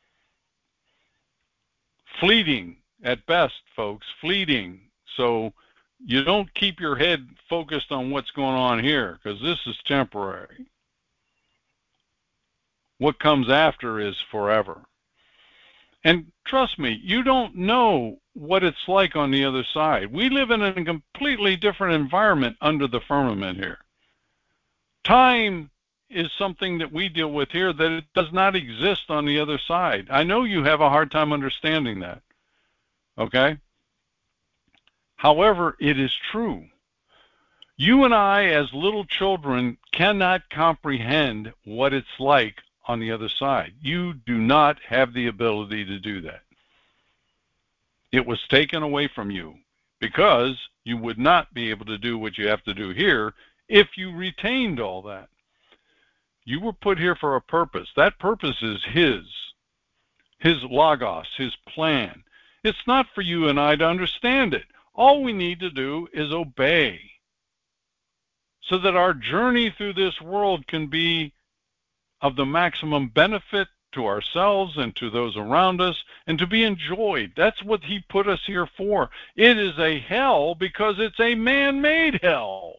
Fleeting at best, folks, fleeting. So you don't keep your head focused on what's going on here, because this is temporary. What comes after is forever. And trust me, you don't know what it's like on the other side. We live in a completely different environment under the firmament here. Time is something that we deal with here that it does not exist on the other side. I know you have a hard time understanding that. Okay? However, it is true. You and I, as little children, cannot comprehend what it's like on the other side. You do not have the ability to do that. It was taken away from you because you would not be able to do what you have to do here if you retained all that. You were put here for a purpose. That purpose is His logos, His plan. It's not for you and I to understand it. All we need to do is obey so that our journey through this world can be of the maximum benefit to ourselves and to those around us, and to be enjoyed. That's what He put us here for. It is a hell because it's a man-made hell.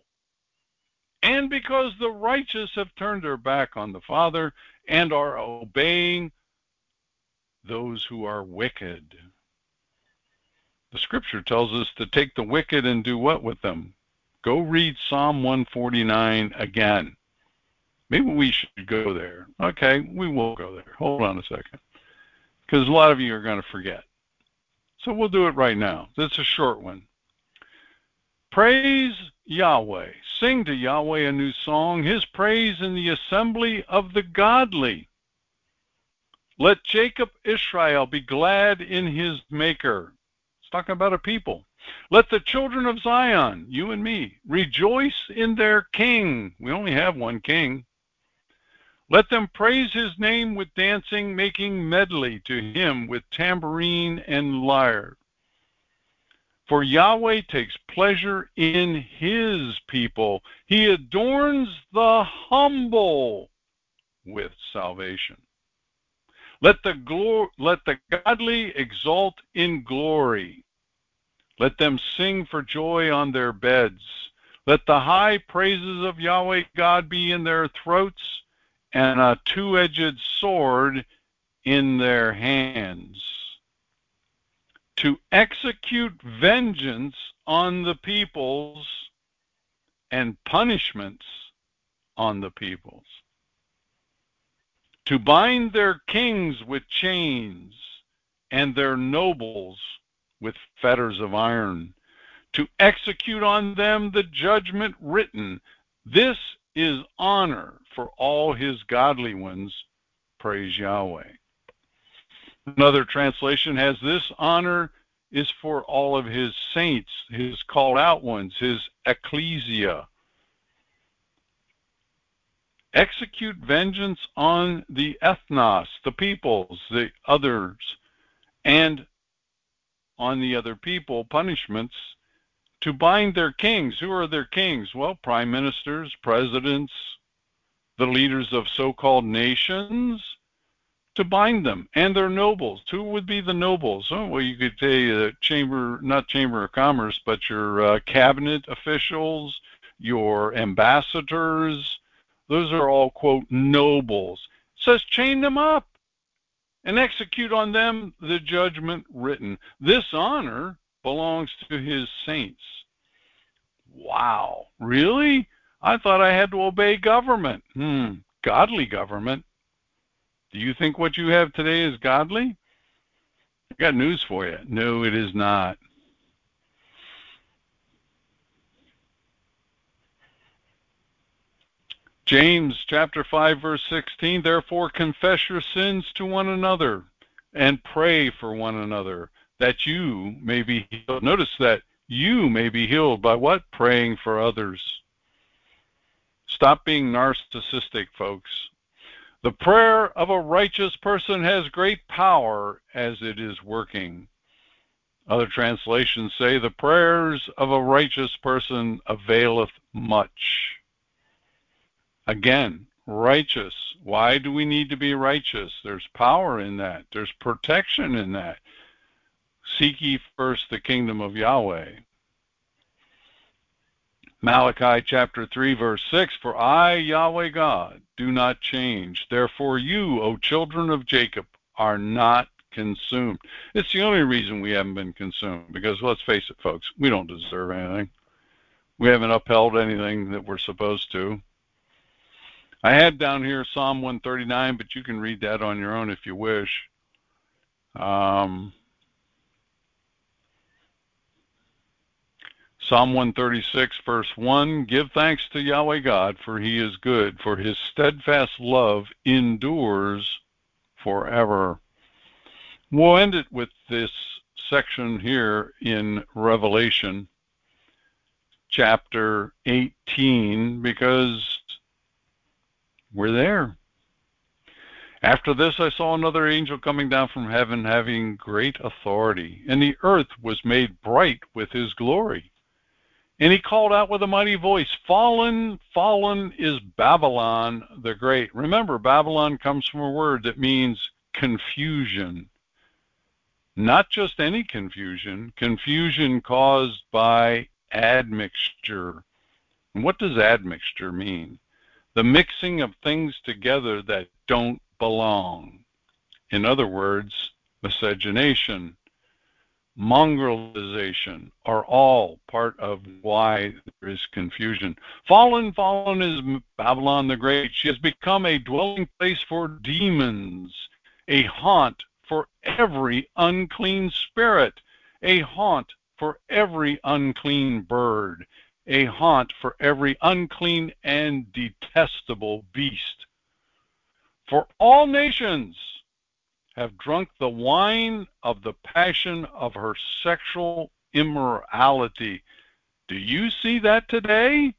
And because the righteous have turned their back on the Father and are obeying those who are wicked. The scripture tells us to take the wicked and do what with them? Go read Psalm 149 again. Maybe we should go there. Okay, we will go there. Hold on a second. Because a lot of you are going to forget. So we'll do it right now. It's a short one. Praise Yahweh. Sing to Yahweh a new song, His praise in the assembly of the godly. Let Jacob Israel be glad in his Maker. It's talking about a people. Let the children of Zion, you and me, rejoice in their King. We only have one King. Let them praise His name with dancing, making medley to Him with tambourine and lyre. For Yahweh takes pleasure in His people. He adorns the humble with salvation. Let the godly exult in glory. Let them sing for joy on their beds. Let the high praises of Yahweh God be in their throats, and a two-edged sword in their hands, to execute vengeance on the peoples and punishments on the peoples, to bind their kings with chains and their nobles with fetters of iron, to execute on them the judgment written. This is honor for all his godly ones. Praise Yahweh. Another translation has, this honor is for all of his saints, his called out ones, his ecclesia. Execute vengeance on the ethnos, the peoples, the others, and on the other people, punishments, to bind their kings. Who are their kings? Well, prime ministers, presidents, the leaders of so-called nations, to bind them, and their nobles. Who would be the nobles? Oh, well, you could say not Chamber of Commerce, but your cabinet officials, your ambassadors. Those are all, quote, nobles. It says chain them up and execute on them the judgment written. This honor belongs to his saints. Wow, really? I thought I had to obey government. Godly government. Do you think what you have today is godly? I got news for you. No, it is not. James chapter 5, verse 16, therefore confess your sins to one another and pray for one another that you may be healed. Notice that you may be healed by what? Praying for others. Stop being narcissistic, folks. The prayer of a righteous person has great power as it is working. Other translations say, the prayers of a righteous person availeth much. Again, righteous. Why do we need to be righteous? There's power in that. There's protection in that. Seek ye first the kingdom of Yahweh. Malachi chapter 3, verse 6, for I, Yahweh God, do not change. Therefore you, O children of Jacob, are not consumed. It's the only reason we haven't been consumed, because let's face it, folks, we don't deserve anything. We haven't upheld anything that we're supposed to. I had down here Psalm 139, but you can read that on your own if you wish. Psalm 136, verse 1, give thanks to Yahweh God, for he is good, for his steadfast love endures forever. We'll end it with this section here in Revelation chapter 18, because we're there. After this, I saw another angel coming down from heaven, having great authority, and the earth was made bright with his glory. And he called out with a mighty voice, fallen, fallen is Babylon the Great. Remember, Babylon comes from a word that means confusion. Not just any confusion, confusion caused by admixture. And what does admixture mean? The mixing of things together that don't belong. In other words, miscegenation, mongrelization are all part of why there is confusion. Fallen, fallen is Babylon the Great. She has become a dwelling place for demons, a haunt for every unclean spirit, a haunt for every unclean bird, a haunt for every unclean and detestable beast. For all nations have drunk the wine of the passion of her sexual immorality. Do you see that today?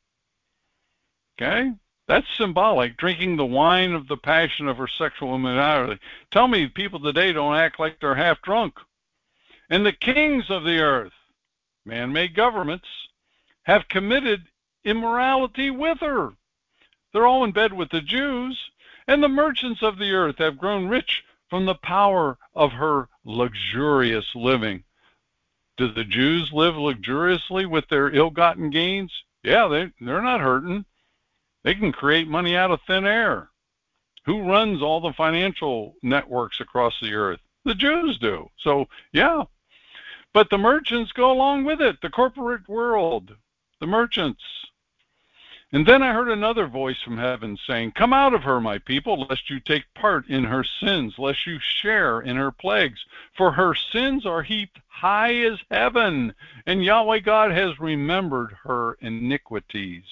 Okay? That's symbolic, drinking the wine of the passion of her sexual immorality. Tell me people today don't act like they're half drunk. And the kings of the earth, man-made governments, have committed immorality with her. They're all in bed with the Jews, and the merchants of the earth have grown rich from the power of her luxurious living. Do the Jews live luxuriously with their ill-gotten gains? Yeah, they're not hurting. They can create money out of thin air. Who runs all the financial networks across the earth? The Jews do. So, yeah. But the merchants go along with it, the corporate world, the merchants. And then I heard another voice from heaven saying, "Come out of her, my people, lest you take part in her sins, lest you share in her plagues. For her sins are heaped high as heaven, and Yahweh God has remembered her iniquities.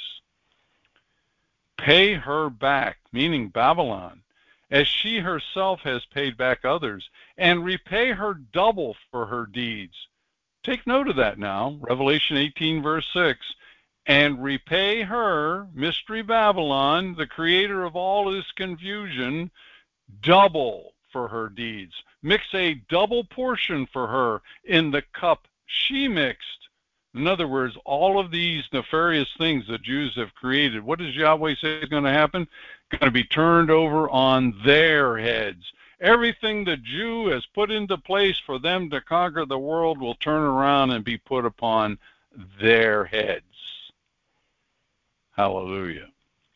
Pay her back," meaning Babylon, "as she herself has paid back others, and repay her double for her deeds." Take note of that now. Revelation 18, verse 6. "And repay her," Mystery Babylon, the creator of all this confusion, "double for her deeds." Mix a double portion for her in the cup she mixed. In other words, all of these nefarious things the Jews have created, what does Yahweh say is going to happen? Going to be turned over on their heads. Everything the Jew has put into place for them to conquer the world will turn around and be put upon their heads. Hallelujah.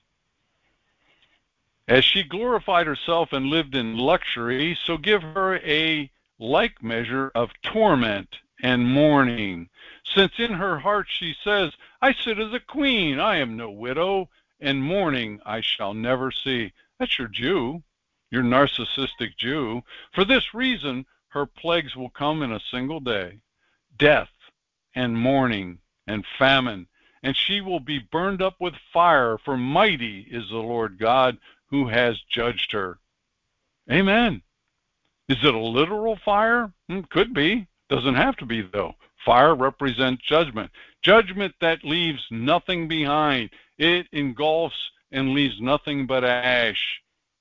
As she glorified herself and lived in luxury, so give her a like measure of torment and mourning. Since in her heart she says, "I sit as a queen, I am no widow, and mourning I shall never see." That's your Jew, your narcissistic Jew. For this reason, her plagues will come in a single day: death and mourning and famine, and she will be burned up with fire, for mighty is the Lord God who has judged her. Amen. Is it a literal fire? Could be. Doesn't have to be, though. Fire represents judgment. Judgment that leaves nothing behind. It engulfs and leaves nothing but ash.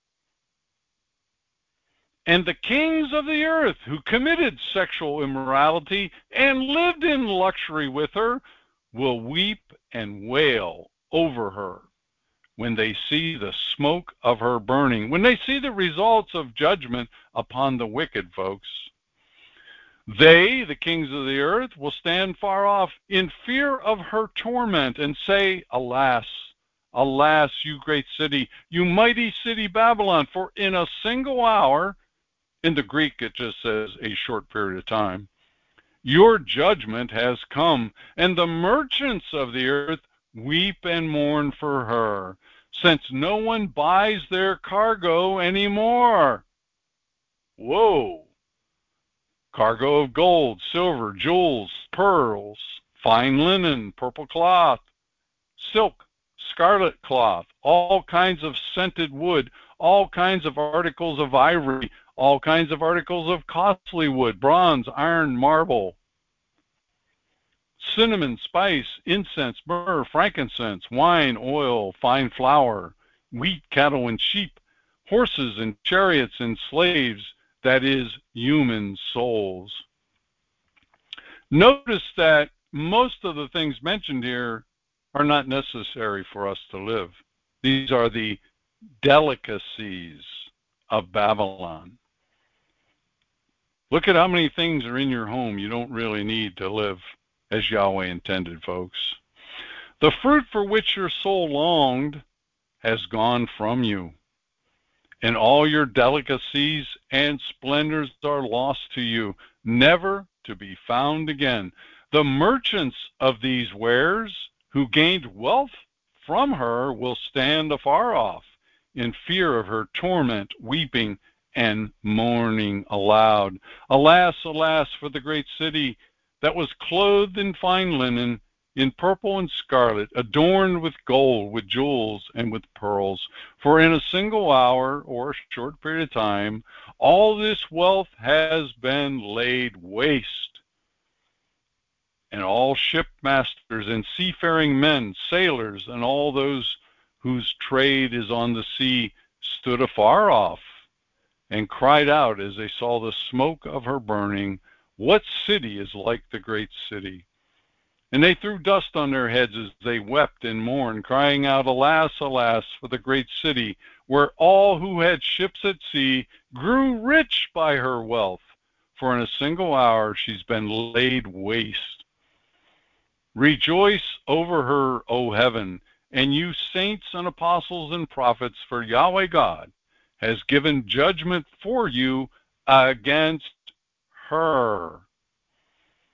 "And the kings of the earth who committed sexual immorality and lived in luxury with her will weep and wail over her when they see the smoke of her burning," when they see the results of judgment upon the wicked, folks. "They, the kings of the earth, will stand far off in fear of her torment and say, 'Alas, alas, you great city, you mighty city Babylon, for in a single hour,'" in the Greek it just says a short period of time, "your judgment has come, and the merchants of the earth weep and mourn for her, since no one buys their cargo anymore." Whoa. Cargo of gold, silver, jewels, pearls, fine linen, purple cloth, silk, scarlet cloth, all kinds of scented wood, all kinds of articles of ivory, all kinds of articles of costly wood, bronze, iron, marble, cinnamon, spice, incense, myrrh, frankincense, wine, oil, fine flour, wheat, cattle, and sheep, horses and chariots and slaves, that is, human souls. Notice that most of the things mentioned here are not necessary for us to live. These are the delicacies of Babylon. Look at how many things are in your home you don't really need to live as Yahweh intended, folks. "The fruit for which your soul longed has gone from you, and all your delicacies and splendors are lost to you, never to be found again. The merchants of these wares, who gained wealth from her, will stand afar off, in fear of her torment, weeping and mourning aloud. Alas, alas, for the great city that was clothed in fine linen, in purple and scarlet, adorned with gold, with jewels, and with pearls. For in a single hour, or a short period of time, all this wealth has been laid waste. And all shipmasters and seafaring men, sailors, and all those whose trade is on the sea, stood afar off, and cried out as they saw the smoke of her burning, 'What city is like the great city?' And they threw dust on their heads as they wept and mourned, crying out, 'Alas, alas, for the great city, where all who had ships at sea grew rich by her wealth. For in a single hour she's been laid waste. Rejoice over her, O heaven, and you saints and apostles and prophets, for Yahweh God has given judgment for you against her.'"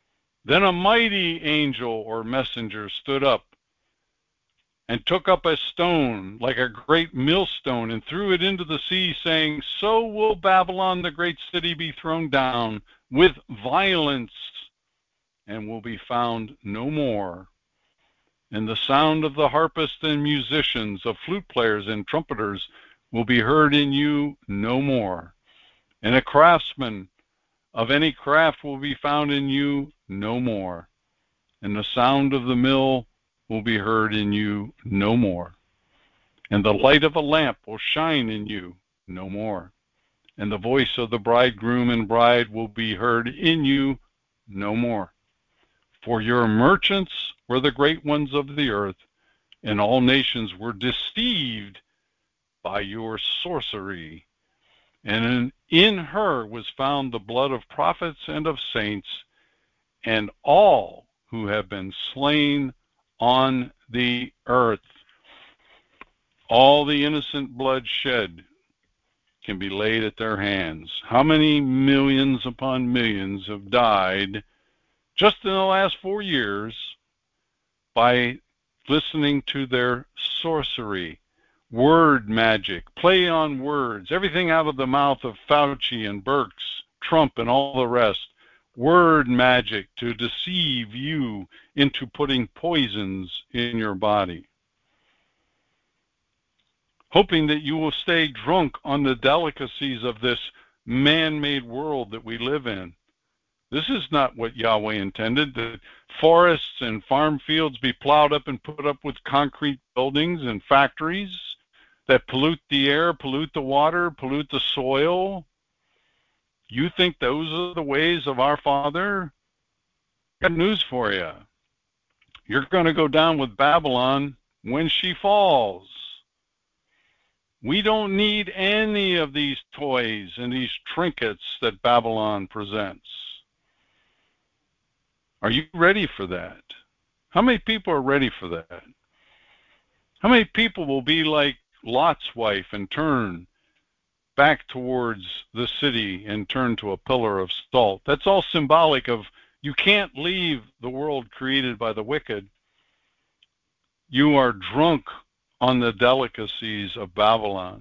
Then a mighty angel or messenger stood up and took up a stone like a great millstone and threw it into the sea, saying, "So will Babylon the great city be thrown down with violence, and will be found no more. And the sound of the harpists and musicians, of flute players and trumpeters, will be heard in you no more. And a craftsman of any craft will be found in you no more. And the sound of the mill will be heard in you no more. And the light of a lamp will shine in you no more. And the voice of the bridegroom and bride will be heard in you no more. For your merchants were the great ones of the earth, and all nations were deceived by your sorcery. And in her was found the blood of prophets and of saints, and all who have been slain on the earth." All the innocent blood shed can be laid at their hands. How many millions upon millions have died just in the last 4 years by listening to their sorcery, word magic, play on words, everything out of the mouth of Fauci and Birx, Trump and all the rest. Word magic to deceive you into putting poisons in your body, hoping that you will stay drunk on the delicacies of this man-made world that we live in. This is not what Yahweh intended, that forests and farm fields be plowed up and put up with concrete buildings and factories that pollute the air, pollute the water, pollute the soil. You think those are the ways of our Father? Got news for you. You're going to go down with Babylon when she falls. We don't need any of these toys and these trinkets that Babylon presents. Are you ready for that? How many people are ready for that? How many people will be like Lot's wife and turn back towards the city and turn to a pillar of salt? That's all symbolic of you can't leave the world created by the wicked. You are drunk on the delicacies of Babylon.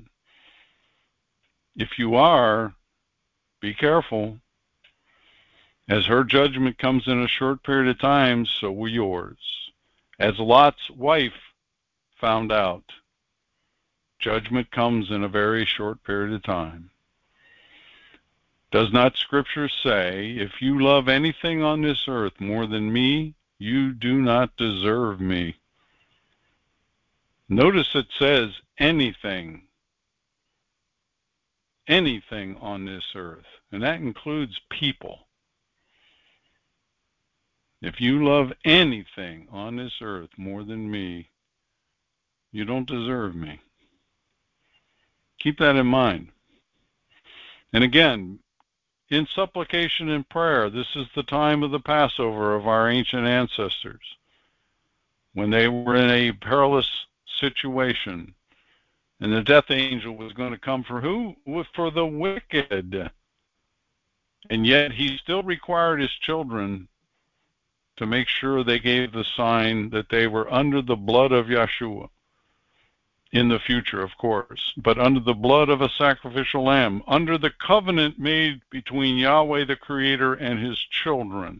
If you are, be careful. As her judgment comes in a short period of time, so will yours. As Lot's wife found out, judgment comes in a very short period of time. Does not Scripture say, if you love anything on this earth more than me, you do not deserve me? Notice it says anything on this earth, and that includes people. If you love anything on this earth more than me, you don't deserve me. Keep that in mind. And again, in supplication and prayer, this is the time of the Passover of our ancient ancestors, when they were in a perilous situation, and the death angel was going to come for who? For the wicked. And yet he still required his children to make sure they gave the sign that they were under the blood of Yeshua. In the future, of course, but under the blood of a sacrificial lamb, under the covenant made between Yahweh the Creator and his children.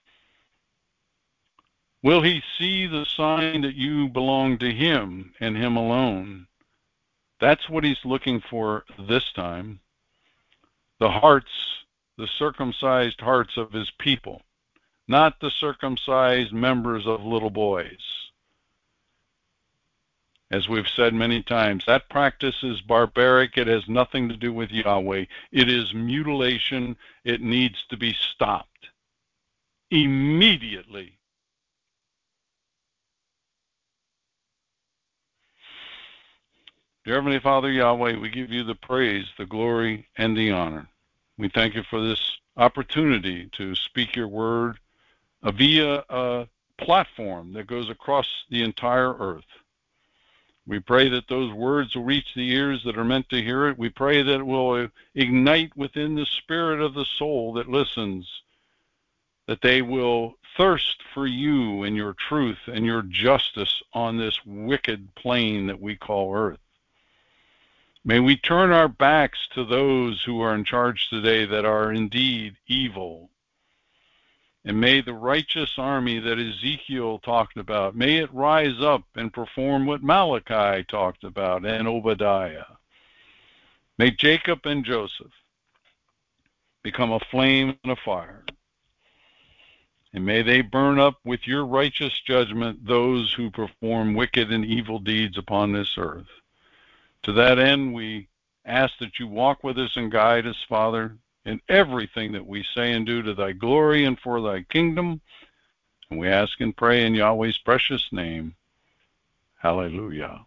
Will he see the sign that you belong to him and him alone? That's what he's looking for this time. The hearts, the circumcised hearts of his people, not the circumcised members of little boys. As we've said many times, that practice is barbaric. It has nothing to do with Yahweh. It is mutilation. It needs to be stopped immediately. Dear Heavenly Father, Yahweh, we give you the praise, the glory, and the honor. We thank you for this opportunity to speak your word via a platform that goes across the entire earth. We pray that those words will reach the ears that are meant to hear it. We pray that it will ignite within the spirit of the soul that listens, that they will thirst for you and your truth and your justice on this wicked plane that we call earth. May we turn our backs to those who are in charge today that are indeed evil. And may the righteous army that Ezekiel talked about, may it rise up and perform what Malachi talked about and Obadiah. May Jacob and Joseph become a flame and a fire. And may they burn up with your righteous judgment those who perform wicked and evil deeds upon this earth. To that end, we ask that you walk with us and guide us, Father, in everything that we say and do to thy glory and for thy kingdom. And we ask and pray in Yahweh's precious name. Hallelujah.